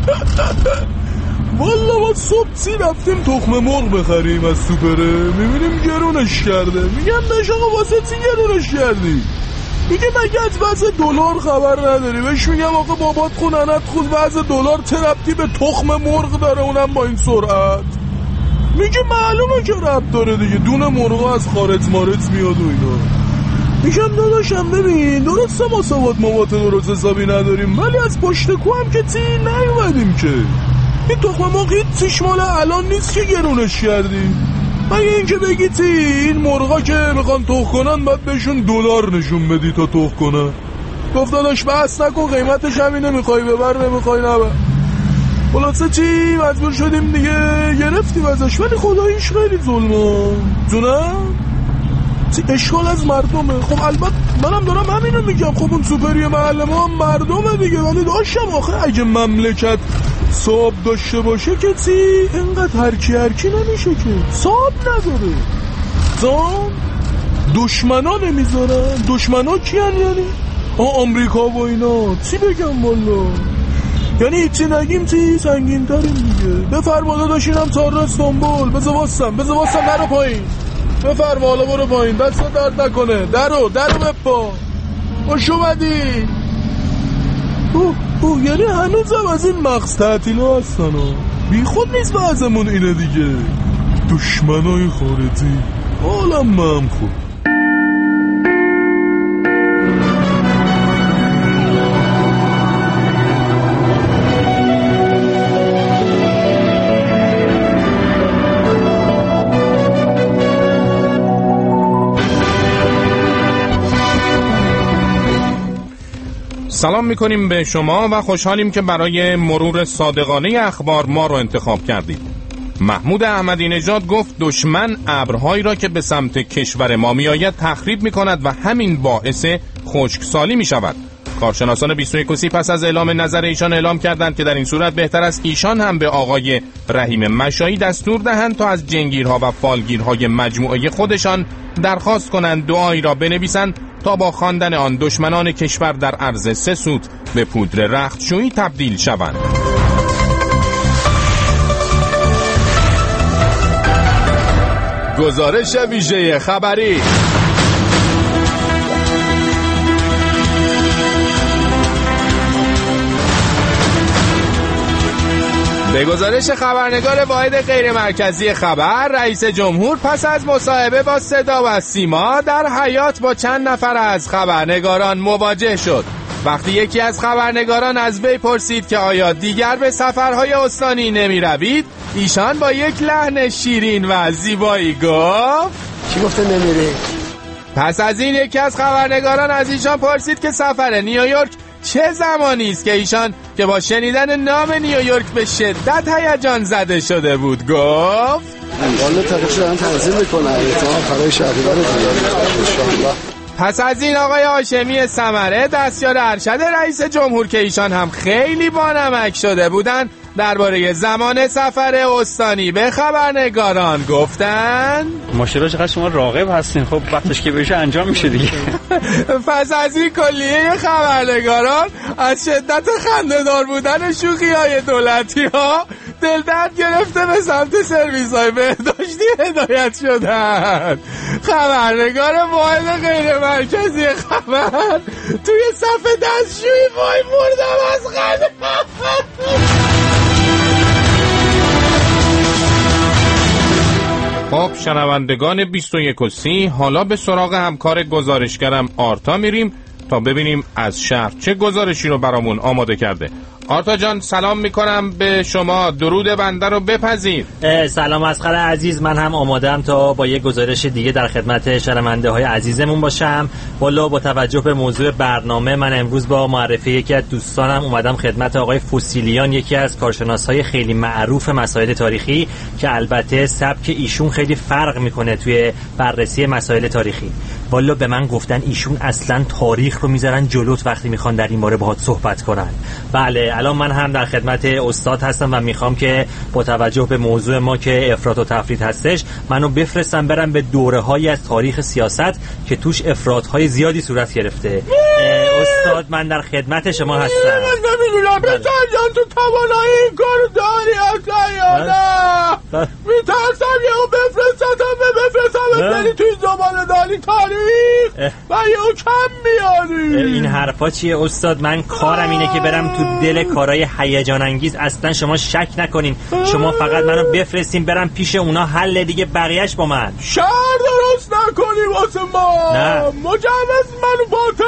والا ما صبح رفتیم تخم مرغ بخریم از سوپره، میبینیم گرونش کرده. میگم بهش آقا واسه چی گرونش کردی؟ میگه مگه از وضع دلار خبر نداری؟ بهش میگم آقا بابات خوننت خود وضع دلار چه ربطی به تخم مرغ داره اونم با این سرعت؟ میگه معلومه که ربط داره دیگه، دونه مرغ از خارج مارت میاد و اینا. میگم داداشم ببین درسته ما مواد درست حسابی نداریم، ولی از پشت کو هم که تی نیومدیم که. این تخم مرغ هیچ مال الان نیست که گرونش کردی. مگه اینکه بگی تی این مرغا که میخوان تخم کنن باید بهشون دلار نشون بدی تا تخم کنن. گفت داداش بحث نکن، قیمتش همینه، میخوای ببر نمیخوای نبر. خلاصه چی مجبور شدیم دیگه گرفتیم ازش، ولی خداییش خیلی ظلمه جونم، اشکال از مردمه. خب البته منم دارم همینو میگم، خب اون سوپری محله ما هم مردمه دیگه، ولی داشتم آخه اگه مملکت صاحب داشته باشه که چی اینقدر هرکی نمیشه که، صاحب نداره زان دشمنا نمیذارن. دشمنا کیان یعنی؟ آمریکا و اینا. چی بگم والا، یعنی چی نگیم چی سنگین ترین دیگه. بفرما داداشینم تار استانبول، بذار واسم درو پایین، بفرما حالا برو پایین، دست درد نکنه، درو بپا خوش اومدی. یعنی هنوزم از این مغز تعطیلا هستن بی خود نیست بعضمون اینه دیگه، دشمنای خارجی. حالا من خوب سلام میکنیم به شما و خوشحالیم که برای مرور صادقانه اخبار ما رو انتخاب کردید. محمود احمدی نژاد گفت دشمن ابرهایی را که به سمت کشور ما میآید تخریب میکند و همین باعث خشکسالی میشود. کارشناسان 21 پس از اعلام نظر ایشان اعلام کردند که در این صورت بهتر است ایشان هم به آقای رحیم مشایی دستور دهند تا از جنگیرها و فالگیرهای مجموعه خودشان درخواست کنند دعایی را بنویسند تا با خواندن آن دشمنان کشور در عرض 3 سوت به پودر رختشویی تبدیل شوند. گزارش ویژه خبری. به گزارش خبرنگار واحد غیر مرکزی خبر، رئیس جمهور پس از مصاحبه با صدا و سیما در حیاط با چند نفر از خبرنگاران مواجه شد. وقتی یکی از خبرنگاران از وی پرسید که آیا دیگر به سفرهای استانی نمی روید، ایشان با یک لحن شیرین و زیبایی گفت چی گفته نمیری؟ پس از این یکی از خبرنگاران از ایشان پرسید که سفر نیویورک چه زمانی است که ایشان که با شنیدن نام نیویورک به شدت هیجان زده شده بود گفت والا تاریخش دارن تنظیم میکنن احتمال برای شهریور انشاءالله. پس از این آقای هاشمی ثمره دستیار ارشد رئیس جمهور که ایشان هم خیلی بانمک شده بودند درباره زمان سفر استانی به خبرنگاران گفتن ماشاءالله چقدر شما راغب هستین، خب وقتش که بشه انجام میشه دیگه. پس از این کلیه خبرنگاران از شدت خنده‌دار بودن شوخی‌های دولتی‌ها دلدرد گرفته به سمت سرویس‌های بهداشتی هدایت شدند. خبرنگار واحد غیر مرکزی خبر توی صف دستشویی وای مردم از خنده. خب شنوندگان 21 حالا به سراغ همکار گزارشگرم آرتا میریم تا ببینیم از شهر چه گزارشی رو برامون آماده کرده. آرتا جان سلام میکنم به شما، درود بنده رو بپذیر. سلام اسخر عزیز، من هم آمادم تا با یک گزارش دیگه در خدمت شنونده های عزیزمون باشم. والا با توجه به موضوع برنامه من امروز با معرفی یکی از دوستانم اومدم خدمت آقای فوسیلیان، یکی از کارشناس‌های خیلی معروف مسائل تاریخی که البته سبک ایشون خیلی فرق میکنه توی بررسی مسائل تاریخی. والا به من گفتن ایشون اصلا تاریخ رو میذارن جلوت وقتی میخوان در این باره باهات صحبت کنن. بله الان من هم در خدمت استاد هستم و میخوام که با توجه به موضوع ما که افراط و تفریط هستش منو بفرستم برم به دوره‌هایی از تاریخ سیاست که توش افراط‌های زیادی صورت گرفته. استاد من در خدمت شما هستم. نمیدونم بزن تو توانایی این کارو داری اصلا یا نه؟ میترسم یهو بفرستم بری توی زمان داری تاریخ و یهو کم میاری. این حرفا چیه استاد؟ من کارم اینه که برم تو دل کارهای هیجان انگیز. اصلا شما شک نکنین، شما فقط منو بفرستین برم پیش اونا، حل دیگه بقیهش با من. شهر درست نکنی واسه ما، نه مجوز منو باطل میکنی.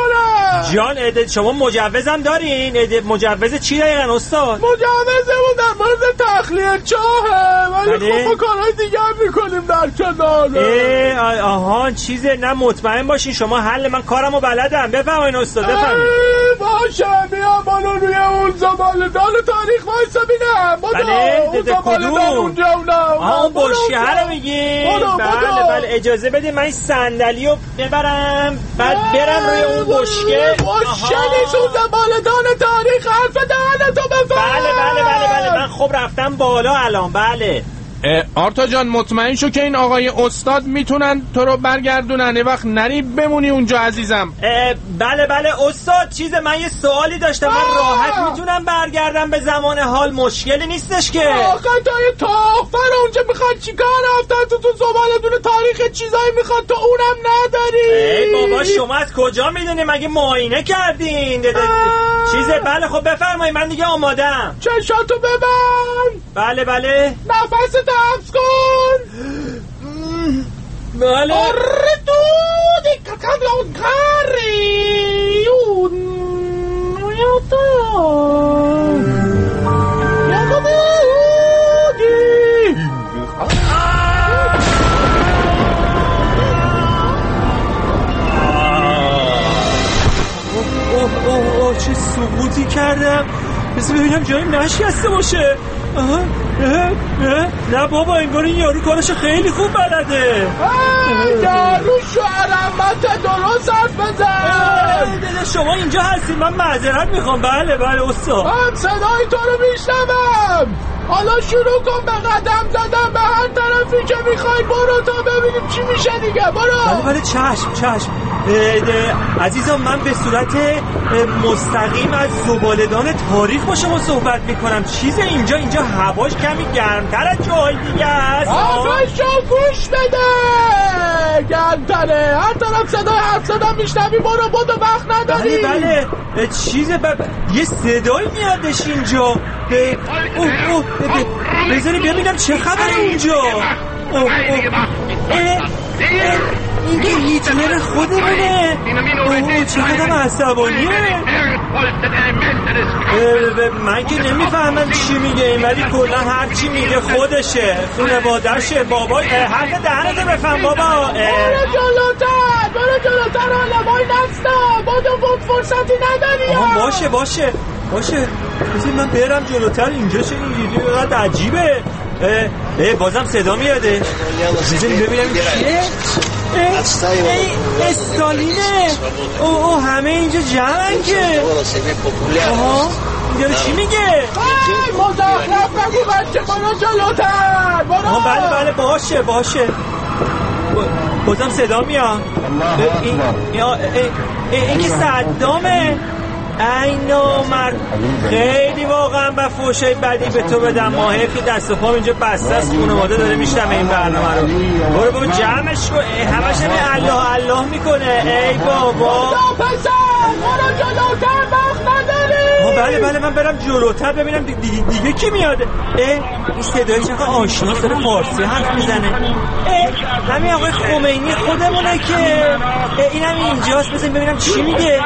میکنه. جان شما مجوزم دارین؟ مجوز چی دقیقا استاد؟ مجوزمون در مورد تخلیه چاهه، ولی خب ما کارهای دیگه هم میکنیم در کناره. آها چیزه. نه مطمئن باشین شما حل من کارمو بلدم. بفرمایین استاد بفرمایین. باشه میام بالا روی اون زبالدان تاریخ وایسا بینم. بله اون زبالدان اونجا اون بشکه رو میگی؟ بله اجازه بده من این صندلی رو ببرم بعد برم روی اون بشکه. بشکه نیست اون زبالدان تاریخ. حرف دهنتو بفرم. بله من خب رفتم بالا الان. بله آرتا جان مطمئن شو که این آقای استاد میتونن تو رو برگردونن، یه وقت نری بمونی اونجا عزیزم. بله استاد چیزه من یه سوالی داشتم. من راحت میتونم برگردم به زمان حال، مشکلی نیستش که. آخه تا یه تاخفر اونجا میخواد چیکار رفتن تو زبالدون تاریخ چیزایی میخواد تو اونم نداری. ای بابا شما از کجا میدونی؟ مگه معاینه کردین؟ چیزه بله خب بفرمایید من دیگه آمادم. چشاتو ببند. بله نفس حبس کن. بله چه سقوطی کردم. بذار ببینم جایی نشکسته باشه. نه بابا انگار این یارو کارشو خیلی خوب بلده. یارو شوهرمت درست حرف بزن. شما اینجا هستید من معذرت میخوام. بله استاد من صدای تو رو میشنوم. حالا شروع کن به قدم زدن به هر طرفی که میخوای. برو تا ببینیم چی میشه دیگه. برو. بله چشم. عزیزم من به صورت مستقیم از زبالدان تاریخ با شما صحبت میکنم. چیز اینجا هواش کمی گرمتر از جای دیگه است. آفشو گوش بده. گرمتره. هر طرف صدای حرف زدن میشنوی. برو وقت نداری. بله چیزه یه صدایی میادش اینجا. بذاری ببینم چه خبره اونجا. این که هیتلر خودمونه. چقدر عصبانیه. من که نمیفهمم چی میگه ولی کلا هر چی میگه خودشه، خانواده‌شه. بابا حرف دهنتو بفهم بابا. برو جلوتر آلمای نستا. بود فرصتی نداری. باشه بذار من برم جلوتر. اینجا چه اینقدر عجیبه. بازم صدا میاده. ببینم کیه. استالینه. همه اینجا جمعن که. اینجا چی میگه؟ مزخرف بگو بچه. برو جلوتر. بله باشه. بازم صدا میاد. این که صدامه. ای نامرد. خیلی واقعا با فوشای بدی به تو بدم. ماهی که دست و پام اینجا بسته است. خانواده داره میشتمه این برنامه رو. برو بابا جمعش کن. همش الله میکنه. ای بابا برو جلوتر. وقت نداری. بله من برم جلوتر ببینم دیگه کی میاده. این صدای چقدر آشنا داره فارسی حرف میزنه. همین آقای خمینی خودمونه که اینم اینجاست. بزن ببینم چی میگه.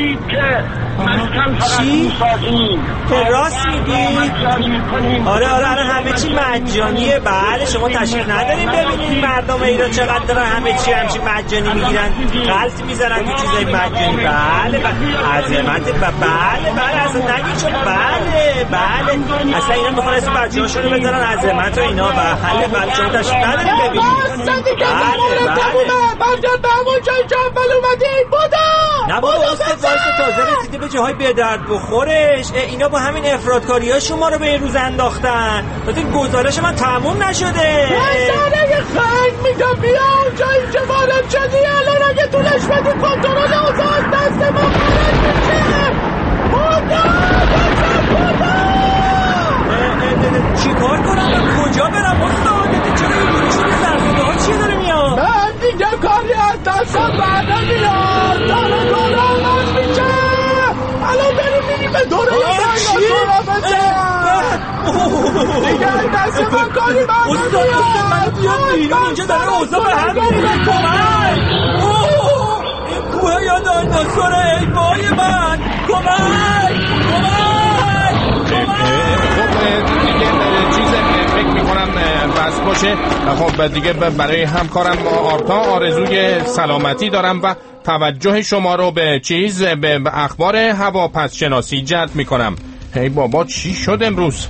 چی؟ که راست میگی؟ آره همه چی مجانیه. بله شما تشریف نداریم ببینید مردم ایران چقدر دارن همه چی همچی مجانی میگیرن، غلط میزنن تو چیزای مجانی. بله عظمت. بله اصلا نگید شما. بله اصلا اینا میخوان اسم بچه هاشون رو بذارن عظمت و اینا. بله شما تشریف نداریم ببینید. بله برگرد به همون جایی که اول اومدیم. نه بابا استاد تازه رسیده به جاهای به درد بخورش. اینا با همین افرادکاری ها شما رو به این روز انداختن. این گزارش من تموم نشده. مثلا یه خنگ میگم بیا اونجایی که وارد شدی. الان اگه طولش بدی کنترل اوضاع دست ما خارج میشه. چی کار کنم؟ من کجا برم استاد؟ چرا اینجوری شده؟ سرزده ها چیه داره میاد؟ من دیگه کاری از دستم برده میاد. داره دوره آغاز میشه. الان بریم میریم به دوره دایناسورا بزن. دیگه دست من کاری برده استاد من بیاد بیرون. اینجا داره اوضاع به هم میره. کمک. این کوه یا دایناسوره. باشه. خب دیگه برای همکارم آرتا آرزوی سلامتی دارم و توجه شما رو به اخبار هواپس شناسی جلب میکنم. هی بابا چی شد امروز؟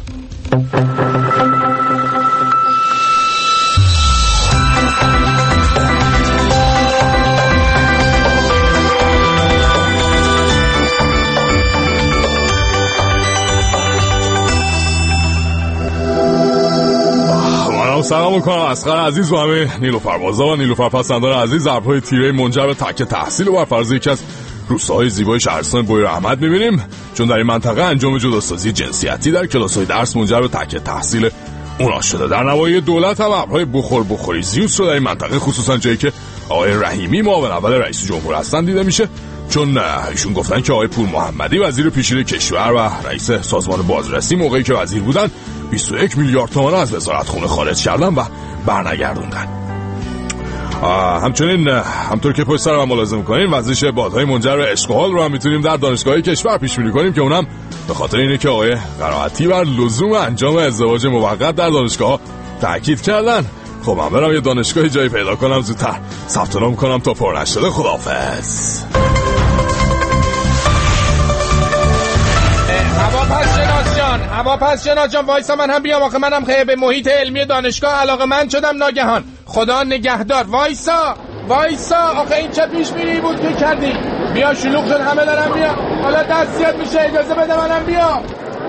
سلام میکنم اصغر عزیز و همه نیلوفربازا و نیلوفرپسندان عزیز. ضرب‌های تیره منجر به تک تحصیل و بر فرض یکی از روستاهای زیبای شهرستان بویراحمد می‌بینیم، چون در این منطقه انجام جداسازی جنسیتی در کلاس‌های درس منجر به تک تحصیل اونا شده. در نواحی دولت هم ابرهای بخوری زیوس رو در این منطقه، خصوصا جایی که آقای رحیمی معاون اول رئیس جمهور هستن دیده میشه، چون ایشون گفتن که آقای پور محمدی وزیر پیشین کشور و رئیس سازمان بازرسی موقعی که وزیر بودن 21 میلیارد تومان از وزارتخونه خارج کردن و برنگردوندن. همچنین همطور که پشت سر من ملاحظه می‌کنین وزش بادهای منجر به عشق و حال رو هم میتونیم در دانشگاهی کشور پیش بینی کنیم که اونم به خاطر اینه که آقای قرائتی بر لزوم انجام ازدواج موقت در دانشگاه تاکید کردن. خب من برم یه دانشگاهی جایی پیدا کنم زودتر ثبت نام کنم تا پر نشده. خداحافظ. هواپس شناس جان وایسا من هم بیام، آخه منم خیلی به محیط علمی دانشگاه علاقه‌مند شدم ناگهان. خدا نگهدار. وایسا آخه این چه پیش بینی بود که کردی؟ بیا شلوغ شد همه دارم بیا، حالا دستیت میشه، اجازه بده منم بیا.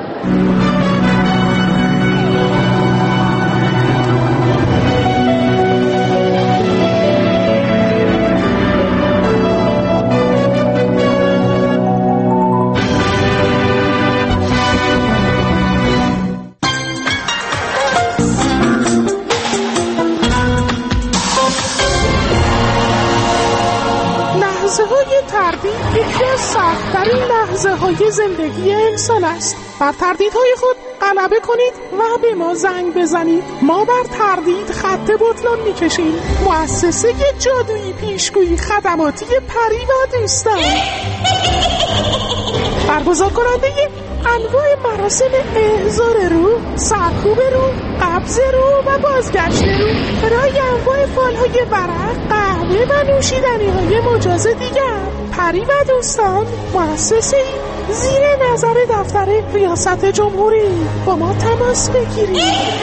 یکی از سخت‌ترین لحظه‌های زندگی انسان است. بر تردیدهای خود غلبه کنید و به ما زنگ بزنید. ما بر تردید خط بطلان می‌کشیم. مؤسسه جادویی پیشگویی خدماتی پری و دوستان، برگزار کننده انواع مراسم احضار روح، سرکوب روح، قبض روح و بازگشت روح، ارائه انواع فال‌های ورق، قهوه و نوشیدنی‌های مجاز دیگر. پری و دوستان مؤسسه‌ای زیر نظر دفتر ریاست جمهوری. با ما تماس بگیرید.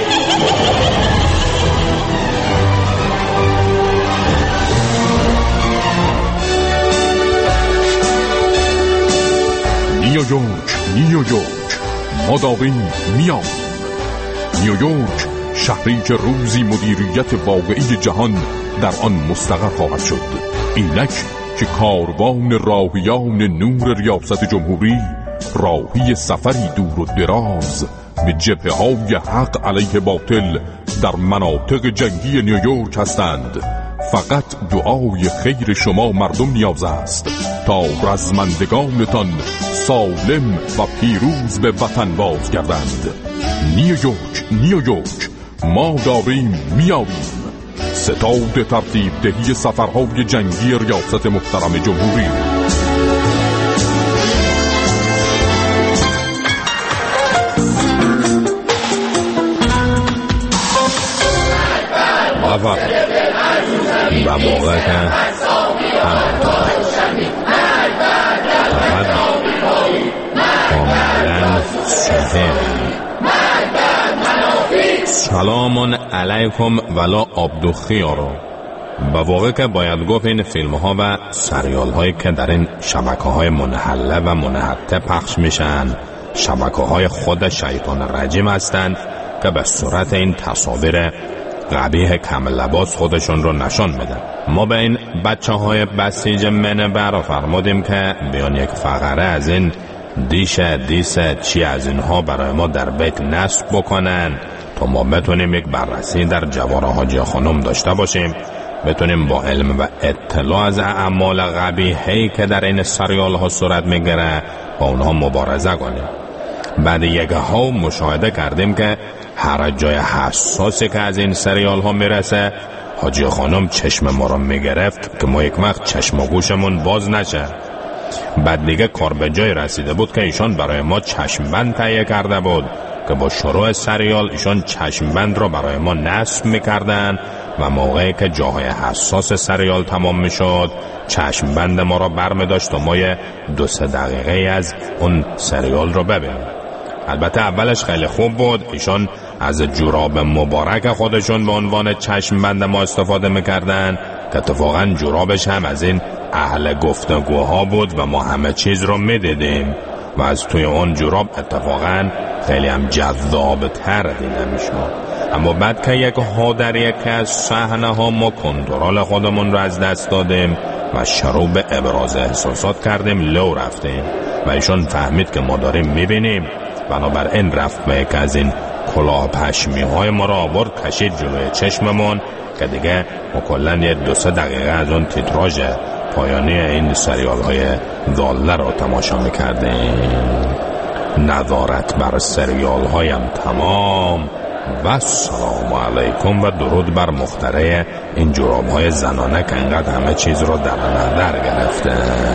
نیویورک ما داریم میام. نیویورک شهری که روزی مدیریت واقعی جهان در آن مستقر خواهد شد. اینک که کاروان راهیان نور ریاست جمهوری راهی سفری دور و دراز به جبهه‌های حق علیه باطل در مناطق جنگی نیویورک هستند. فقط دعای خیر شما مردم نیاز است تا رزمندگانتان سالم و پیروز به وطن بازگردند. نیویورک ما داریم میاییم. ستاد ترتیب دهی سفرهای جنگی ریاست محترم جمهوری. و موقع که کاملا صحیح. سلام علیکم ولا عبدالخیارو. به واقع که باید گفت این فیلم ها و سریال هایی که در این شبکه های منحله و منحته پخش میشن شبکه های خود شیطان رجیم هستند که به صورت این تصاویر قبیح کم لباس خودشون رو نشان میدن. ما به این بچه های بسیج منبر فرمودیم که بیان یک فقره از این دیس چی از اینها برای ما در بیت نصب بکنن تا ما بتونیم یک بررسی در جواره حاجی خانم داشته باشیم، بتونیم با علم و اطلاع از اعمال قبیحی که در این سریال ها صورت میگیره با اونها مبارزه کنیم. بعد یک ها مشاهده کردیم که هر جای حساسی که از این سریال ها میرسه حاجی خانم چشم ما رو میگرفت که ما یک وقت چشم و گوشمون باز نشه. بعد دیگه کار به جای رسیده بود که ایشان برای ما چشم بند تهیه کرده بود که با شروع سریال ایشان چشمبند را برای ما نصب میکردن و موقعی که جاهای حساس سریال تمام میشد چشمبند ما را برمی داشت و ما 2-3 دقیقه از اون سریال را ببینیم. البته اولش خیلی خوب بود، ایشان از جوراب مبارک خودشون به عنوان چشمبند ما استفاده میکردن که اتفاقا جورابش هم از این اهل گفتگوها بود و ما همه چیز رو میدیدیم و از توی اون جوراب اتفاقا خیلی هم جذاب تر دیده میشد. اما بعد که یک ها در یک از صحنه ها ما کنترل خودمون رو از دست دادیم و شروع به ابراز احساسات کردیم، لو رفتیم و ایشون فهمید که ما داریم میبینیم، بنابراین رفت به یک از این کلاه پشمی های ما را آورد کشید جلوی چشممون که دیگه ما کلن 2-3 دقیقه از اون تیتراژ پایانی این سریال های ضاله را تماشا میکردیم. نظارت بر سریال هایم تمام و سلام علیکم و درود بر مخترع این جراب های زنانه که انقدر همه چیز رو در نظر گرفته.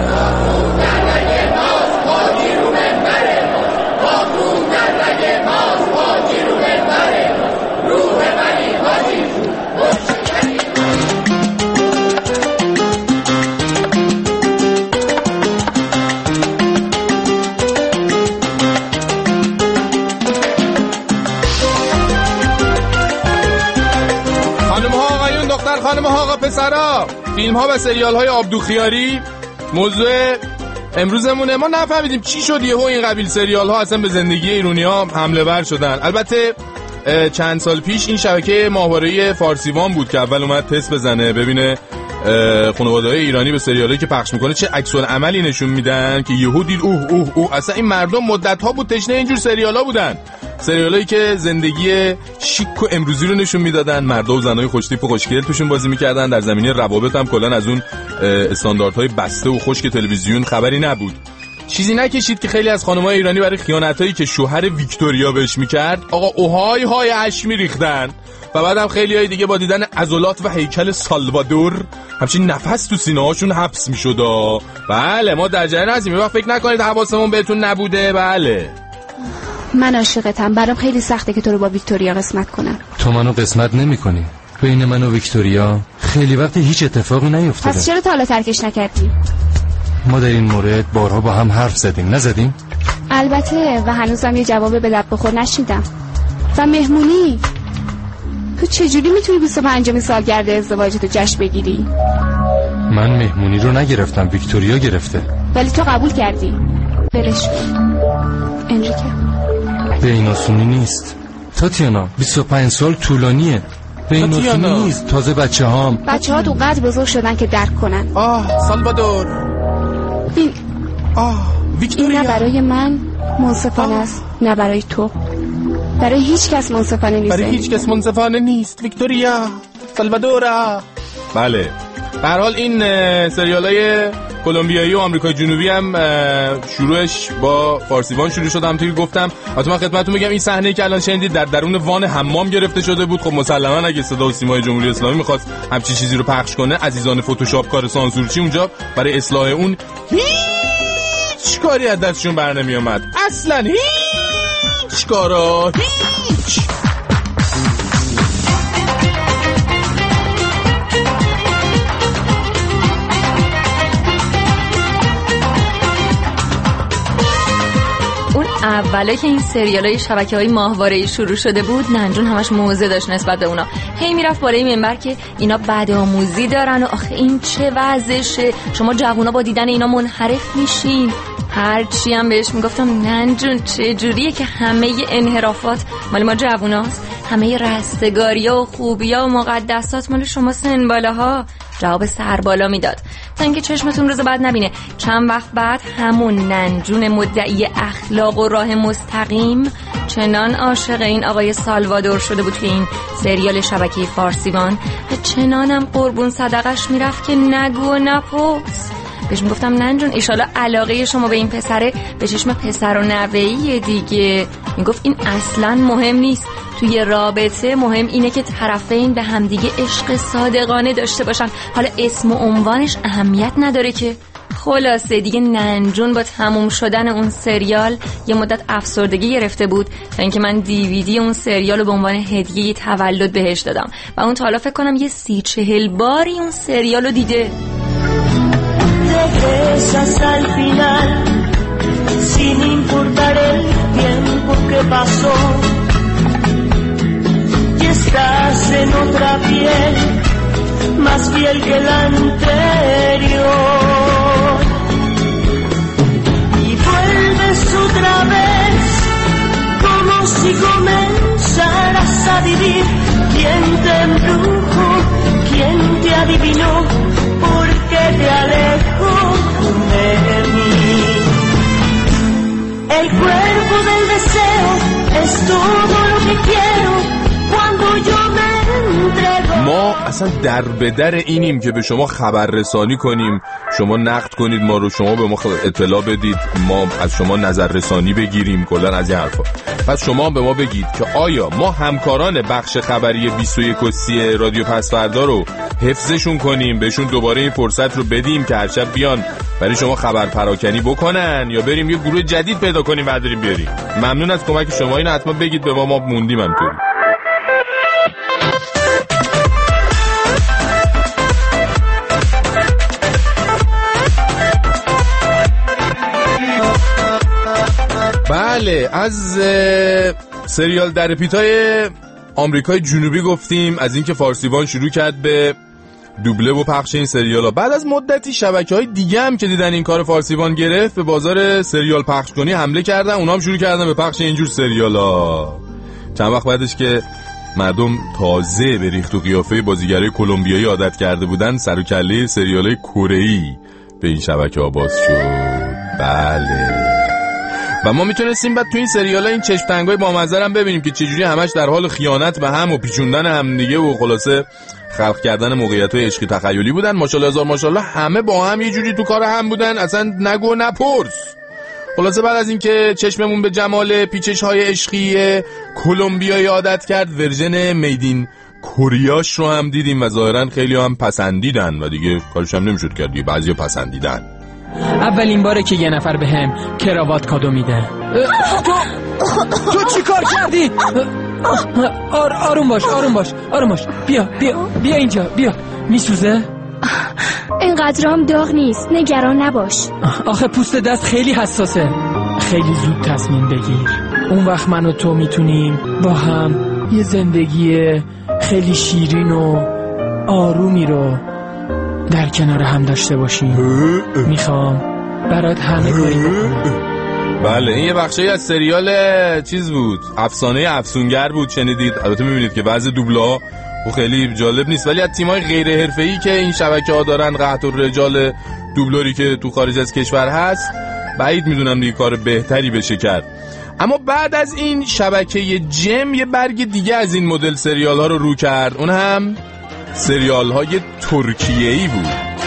خانم ها آقا پسرا، فیلم ها و سریال های آبدوخیاری موضوع امروزمونه. ما نفهمیدیم چی شد یهو این قبیل سریال ها اصلا به زندگی ایرانی ها حمله ور شدن. البته چند سال پیش این شبکه ماهواره‌ای فارسیوان بود که اول اومد تست بزنه ببینه خانواده‌های ایرانی به سریالایی که پخش میکنه چه عکس العملی نشون میدن که یهو دید اوه اصلا این مردم مدت ها بود تشنه اینجور سریالا بودن، سریالایی که زندگی شیک و امروزی رو نشون میدادن، مرد و زنای خوشتیپ و خوشگل توشون بازی میکردن، در زمینه روابط هم کلا از اون استانداردهای بسته و خشک تلویزیون خبری نبود. چیزی نکشید که خیلی از خانم‌های ایرانی برای خیانتایی که شوهر ویکتوریا بهش میکرد آقا اوهای های اشمی ریختن و بعدم خیلی های دیگه با دیدن عضلات و هیکل سالوادور همچین نفس تو سینه هاشون حبس میشد. بله ما در جریان هستیم، وقت فکر نکنید حواسمون بهتون نبوده. بله من عاشقتم، برام خیلی سخته که تو رو با ویکتوریا قسمت کنم. تو منو قسمت نمی کنی. بین من و ویکتوریا خیلی وقت هیچ اتفاقی نیفتاده. پس چرا تا حالا ترکش نکردی؟ ما در این مورد بارها با هم حرف زدیم، نزدیم؟ البته، و هنوزم یه جواب به لب بخور نشیدم. و مهمونی تو چجوری میتونی 25 سالگرد ازدواجتو جشن بگیری؟ من مهمونی رو نگرفتم، ویکتوریا گرفته. ولی تو قبول کردی. بلش انریکه به این آسونی نیست تاتیانا، 25 سال طولانیه. به این آسونی نیست. تازه بچه ها تو قدر بزرگ شدن که درک کنن. سالوادور ویکتوریا، این نه برای من منصفانه است نه برای تو. برای هیچ کس منصفانه نیست. برای هیچ کس منصفانه نیست. ویکتوریا، سالوادورا. بله به هر حال این سریالای کلمبیایی و آمریکای جنوبی هم شروعش با فارسیوان شروع شد. همونطوری که گفتم من خدمتتون بگم این صحنه‌ای که الان شنیدید در درون وان حمام گرفته شده بود. خب مسلماً اگه صدا و سیمای جمهوری اسلامی می‌خواست همچین چیزی رو پخش کنه، عزیزان فتوشاپ کار سانسورچی اونجا برای اصلاح اون هیچ کاری از دستشون برنمی اومد. اصلاً هیچ کارا هیچ. اوله که این سریالای شبکه‌های ماهواره‌ای شروع شده بود، ننجون همش موزه داشت نسبت به اونا. هی میرفت بالای منبر که اینا بدآموزی دارن و آخه این چه وضعشه، شما جوونا با دیدن اینا منحرف میشین. هرچی هم بهش میگفتم ننجون چه جوریه که همه انحرافات مال ما جووناست، همه رستگاری‌ها و خوبی‌ها و مقدسات مال شما سن بالاها. جواب سر بالا میداد تا اینکه چشمتون روز بعد نبینه. چند وقت بعد همون ننجون مدعی اخلاق و راه مستقیم چنان عاشق این آقای سالوادور شده بود که این سریال شبکه فارسیوان و چنانم قربون صدقش میرفت که نگو و نپرس. بهش میگفتم ننجون ایشالا علاقه شما به این پسره به چشم پسر و نوه‌ایه دیگه. میگفت این اصلا مهم نیست، توی رابطه مهم اینه که طرفین به همدیگه عشق صادقانه داشته باشن، حالا اسم و عنوانش اهمیت نداره که. خلاصه دیگه ننجون با تموم شدن اون سریال یه مدت افسردگی گرفته بود تا اینکه من دیویدی اون سریال رو به عنوان هدیه تولد بهش دادم و اون تا حالا فکر کنم یه 30-40 باری اون سریال رو دیده. Regresas al final sin importar el tiempo que pasó y estás en otra piel más fiel que la anterior y vuelves otra vez como si comenzaras a vivir. ¿Quién te embrujó? ¿Quién te adivinó? ¿Por qué te alejo de mí? El cuerpo del deseo es todo lo que quiero cuando yo me entrego. ما اصلا در به در اینیم که به شما خبررسانی کنیم، شما نقد کنید ما رو، شما به ما اطلاع بدید، ما از شما نظررسانی بگیریم، کلا از این حرفا. پس شما به ما بگید که آیا ما همکاران بخش خبری 21 رادیو پسفردا رو حفظشون کنیم، بهشون دوباره این فرصت رو بدیم که هر شب بیان برای شما خبر پراکنی بکنن، یا بریم یه گروه جدید پیدا کنیم برداریم بیاریم. ممنون از کمک شما، اینو حتما بگید به ما موندیم همطوری. بله، از سریال در پیتای آمریکای جنوبی گفتیم، از اینکه فارسیوان شروع کرد به دوبله و پخش این سریالا. بعد از مدتی شبکه‌های دیگه هم که دیدن این کار فارسیوان گرفت، به بازار سریال پخش کنی حمله کردن، اونا هم شروع کردن به پخش اینجور سریالا. چند وقت بعدش که مردم تازه به ریخت و قیافه بازیگرای کلمبیایی عادت کرده بودن، سر و کله سریالای کره‌ای به این شبکه‌ها باز شد. بله، و ما میتونستیم بعد تو این سریالا این چشم تنگای بامزه هم ببینیم که چجوری همش در حال خیانت به هم و پیچوندن هم دیگه و خلاصه خلق کردن موقعیت‌های عشقی تخیلی بودن. ماشاءالله هزار ماشاءالله همه با هم یه جوری تو کار هم بودن، اصلا نگو نپرس. خلاصه بعد از اینکه چشممون به جمال پیچش‌های عشقی کلمبیایی عادت کرد، ورژن میدین کوریاش رو هم دیدیم و ظاهرا خیلی هم پسندیدن و دیگه کارش هم نمیشد کرد، بعضیا پسندیدن. اولین باره که یه نفر بهم کراوات کادو میده. تو چی کار کردی؟ آروم باش. بیا اینجا، بیا. میسوزه؟ اینقدر هم داغ نیست، نگران نباش. آخه پوست دست خیلی حساسه. خیلی زود تصمیم بگیر. اون وقت من و تو میتونیم با هم یه زندگی خیلی شیرین و آرومی رو در کنار هم داشته باشیم. میخوام برات همه کاری بکنم. بله، این یه بخشی از سریال چیز بود، افسانه افسونگر بود، شنیدید؟ البته میبینید که بعضی دوبله‌ها خیلی جالب نیست، ولی از تیم‌های غیر حرفه‌ای که این شبکه‌ها دارن، قحط الرجال دوبلوری که تو خارج از کشور هست، بعید میدونم دیگه کار بهتری بشه کرد. اما بعد از این شبکه جم یه برگ دیگه از این مدل سریال‌ها رو کرد، اون هم سریال‌های ترکیه‌ای بود.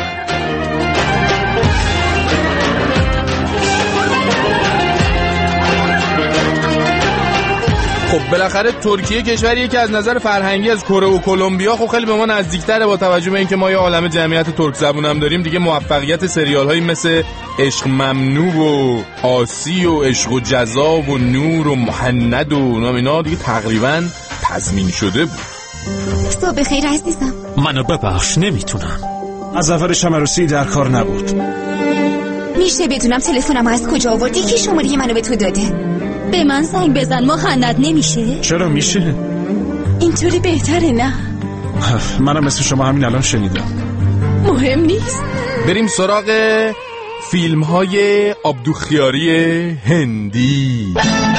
خب بالاخره ترکیه کشوریه که از نظر فرهنگی از کره و کلمبیا خب خیلی به ما نزدیک‌تره، با توجه به اینکه ما یه عالمه جمعیت ترک زبون هم داریم دیگه. موفقیت سریال‌هایی مثل عشق ممنوع و آسی و عشق و جزا و نور و مهند و اینا دیگه تقریباً تضمین شده بود. صبح خیر عزیزم. منو ببخش، نمیتونم. از اول شمروسی در کار نبود. میشه بدونم تلفنمو از کجا آوردی که شماره منو به تو داده؟ به من زنگ بزن، ما خندت نمیشه؟ چرا میشه؟ اینطوری بهتره نه؟ منم مثل شما همین الان شنیدم. مهم نیست. بریم سراغ فیلم‌های عبدالخیاری هندی.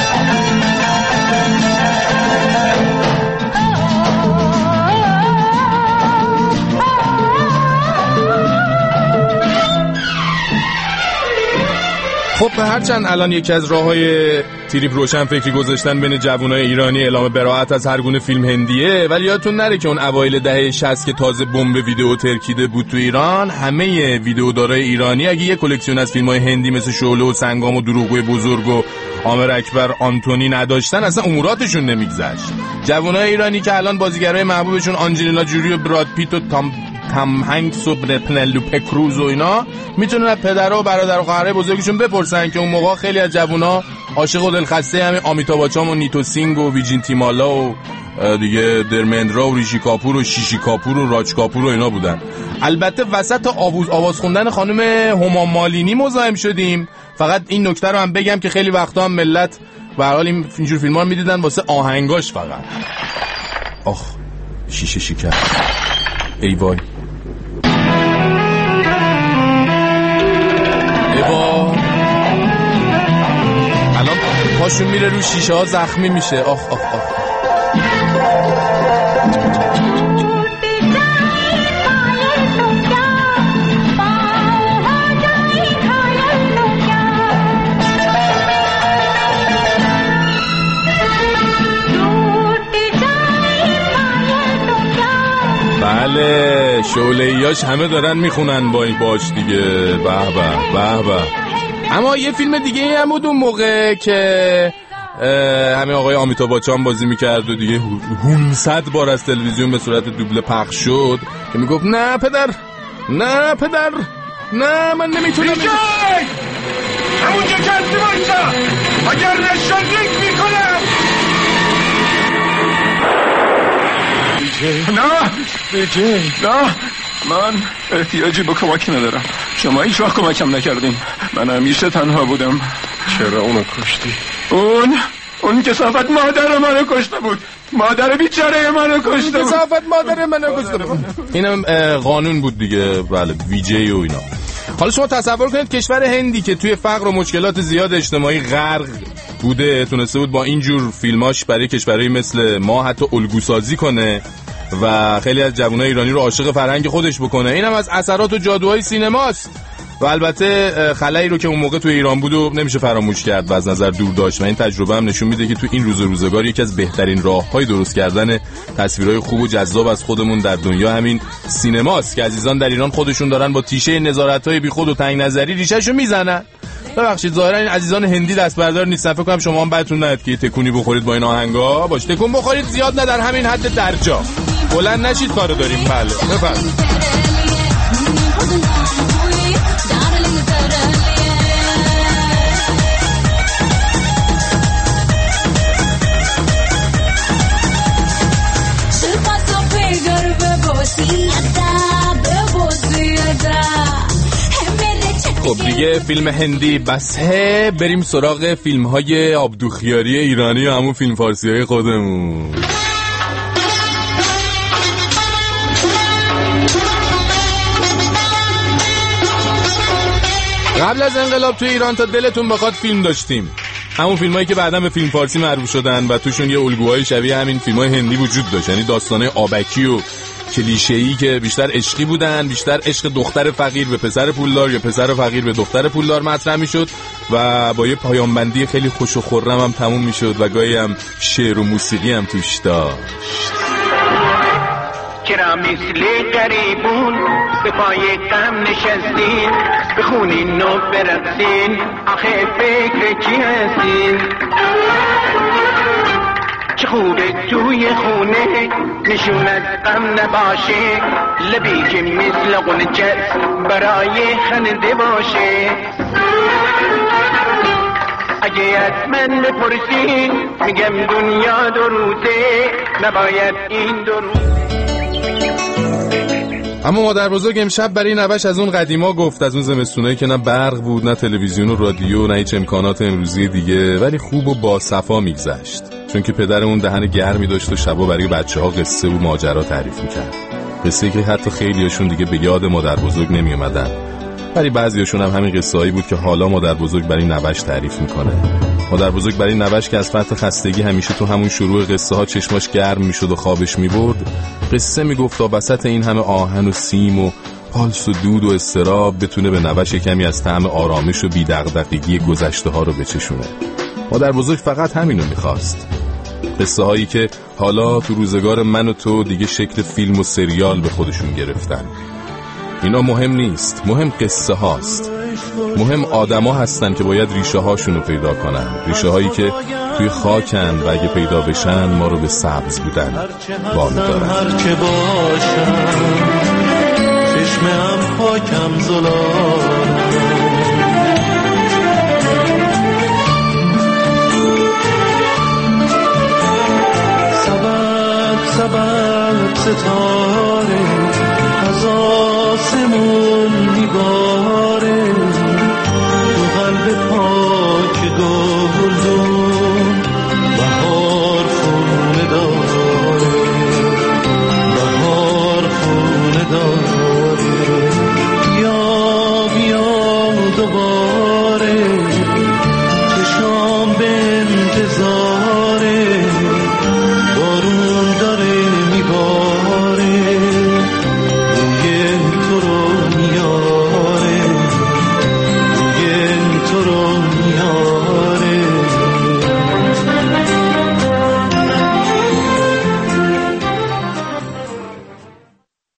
خب هرچند الان یکی از راه‌های تریپ روشن فکری گذاشتن بین جوانای ایرانی اعلام براءت از هر گونه فیلم هندیه، ولی یادتون نره که اون اوایل دهه 60 که تازه بمب ویدیو ترکیده بود تو ایران، همه ویدیودارای ایرانی اگه یه کلکسیون از فیلم‌های هندی مثل شعله و سنگام و دروغگوی بزرگ و عامر اکبر آنتونی نداشتن، اصلا اموراتشون نمیگذشت. جوانای ایرانی که الان بازیگرای محبوبشون آنجلینا جولی و براد پیت و تام هنگس و پنلوپه کروز و اینا میتونن از پدر و برادر و خواهرای بزرگشون بپرسن که اون موقع خیلی از جوونا عاشق و دلخسته همین آمیتابھ بچان و نیتو سینگ و ویجینتیمالا و دیگه درمندرا و ریشی کاپور و شیشی کاپور و راج کاپور و اینا بودن. البته وسط آواز خوندن خانم هما مالینی مزاحم شدیم. فقط این نکته رو هم بگم که خیلی وقتا هم ملت به هر حال اینجور فیلم‌ها رو می‌دیدن واسه آهنگاش فقط. آخ شیشه شکر ای وای ایوا الان پاشون میره رو شیشه ها زخمی میشه. آخ آخ آخ بله شعله‌ایاش همه دارن میخونن باش دیگه. به به به به. اما یه فیلم دیگه هم بود اون موقع که همین آقای آمیتابھ بچان بازی میکرد و دیگه 100 بار از تلویزیون به صورت دوبله پخش شد که میگفت نه پدر نه پدر نه من نمیتونم. همونجا که هستی بایستا اگر نشانلیک میکنم. نه من احتیاجی به کمک ندارم. شما هیچ وقت کمکم نکردین. من همیشه تنها بودم. چرا اونو کشتی؟ اون کثافت مادر منو کشته بود. مادر بیچاره منو کشته بود. کثافت مادر منو کشته بود. اینم قانون بود دیگه. بله ویجی و اینا. حالا شما تصور کنید کشور هندی که توی فقر و مشکلات زیاد اجتماعی غرق بوده تونسته بود با اینجور فیلماش برای کشورهای مثل ما حتی الگوسازی کنه و خیلی از جوانای ایرانی رو عاشق فرهنگ خودش بکنه. اینم از اثرات و جادوهای سینماست و البته خلایی رو که اون موقع توی ایران بود و نمیشه فراموش کرد و از نظر دور داشت. و این تجربه هم نشون میده که تو این روزگار یکی از بهترین راههای درست کردن تصویرهای خوب و جذاب از خودمون در دنیا همین سینماست که عزیزان در ایران خودشون دارن با تیشه نظارت‌های بیخود و تنگ نظری ریشه‌شو میزنن. ببخشید ظاهرا این عزیزان هندی دست بردار نیستن. فکر کنم شما هم بعدتون نیاد که تکونی بخورید با این آهنگا. باش تکون بخورید زیاد نه در همین حد درجا. بلند نشید کارو داریم. بله بفرمایید. خب دیگه فیلم هندی بسه، بریم سراغ فیلم های عبدوخیاری ایرانی و همون فیلم فارسی های خودمون. قبل از انقلاب توی ایران تا دلتون بخواد فیلم داشتیم، همون فیلمایی که بعداً به فیلم فارسی معروف شدن و توشون یه الگوهای شبیه همین فیلمای هندی وجود داشت. یعنی داستانای آبکی و کلیشه‌ای که بیشتر عشقی بودن، بیشتر عشق دختر فقیر به پسر پولدار یا پسر فقیر به دختر پولدار مطرح می‌شد و با یه پایان‌بندی خیلی خوش و خرم هم تموم می‌شد و گاهی هم شعر و موسیقی هم توش داشت. چرا مثل غریبون به پای غم نشستین، بخونین و برقصین، آخه فکر کی هستین؟ چه خوبه توی خونه نشون از غم نباشه، لبی که مثل غنچه برای خنده باشه. اگه از من بپرسین میگم دنیا دو روزه، نباید این دو روزه. اما مادر بزرگ امشب برای نوش از اون قدیما گفت، از اون زمستونایی که نه برق بود نه تلویزیون و رادیو نه هیچ امکانات امروزی دیگه، ولی خوب و با صفا میگذشت، چون که پدرمون دهن گرمی داشت و شبا برای بچه‌ها قصه و ماجرا تعریف میکرد. قصه که حتی خیلیاشون دیگه به یاد مادر بزرگ نمی اومدن، ولی بعضیاشون هم همین قصه‌ای بود که حالا مادر بزرگ برای نوش تعریف میکنه. مادر بزرگ برای نوش که از فرط خستگی همیشه تو همون شروع قصه ها چشماش گرم میشد و خوابش میبرد، قصه میگفت تا وسط این همه آهن و سیم و پالس و دود و استراب بتونه به نوش کمی از طعم آرامش و بی‌دغدغگی گذشته ها رو بچشونه. مادر بزرگ فقط همینو میخواست. قصه هایی که حالا تو روزگار من و تو دیگه شکل فیلم و سریال به خودشون گرفتن. اینا مهم نیست، مهم قصه هاست. مهم آدما هستن که باید ریشه هاشونو پیدا کنن، ریشه هایی که توی خاکن و اگه پیدا بشن ما رو به سبز بودن وامی دارن. چشمم پاکم زلالم سبب ستاره از آسمون نگاه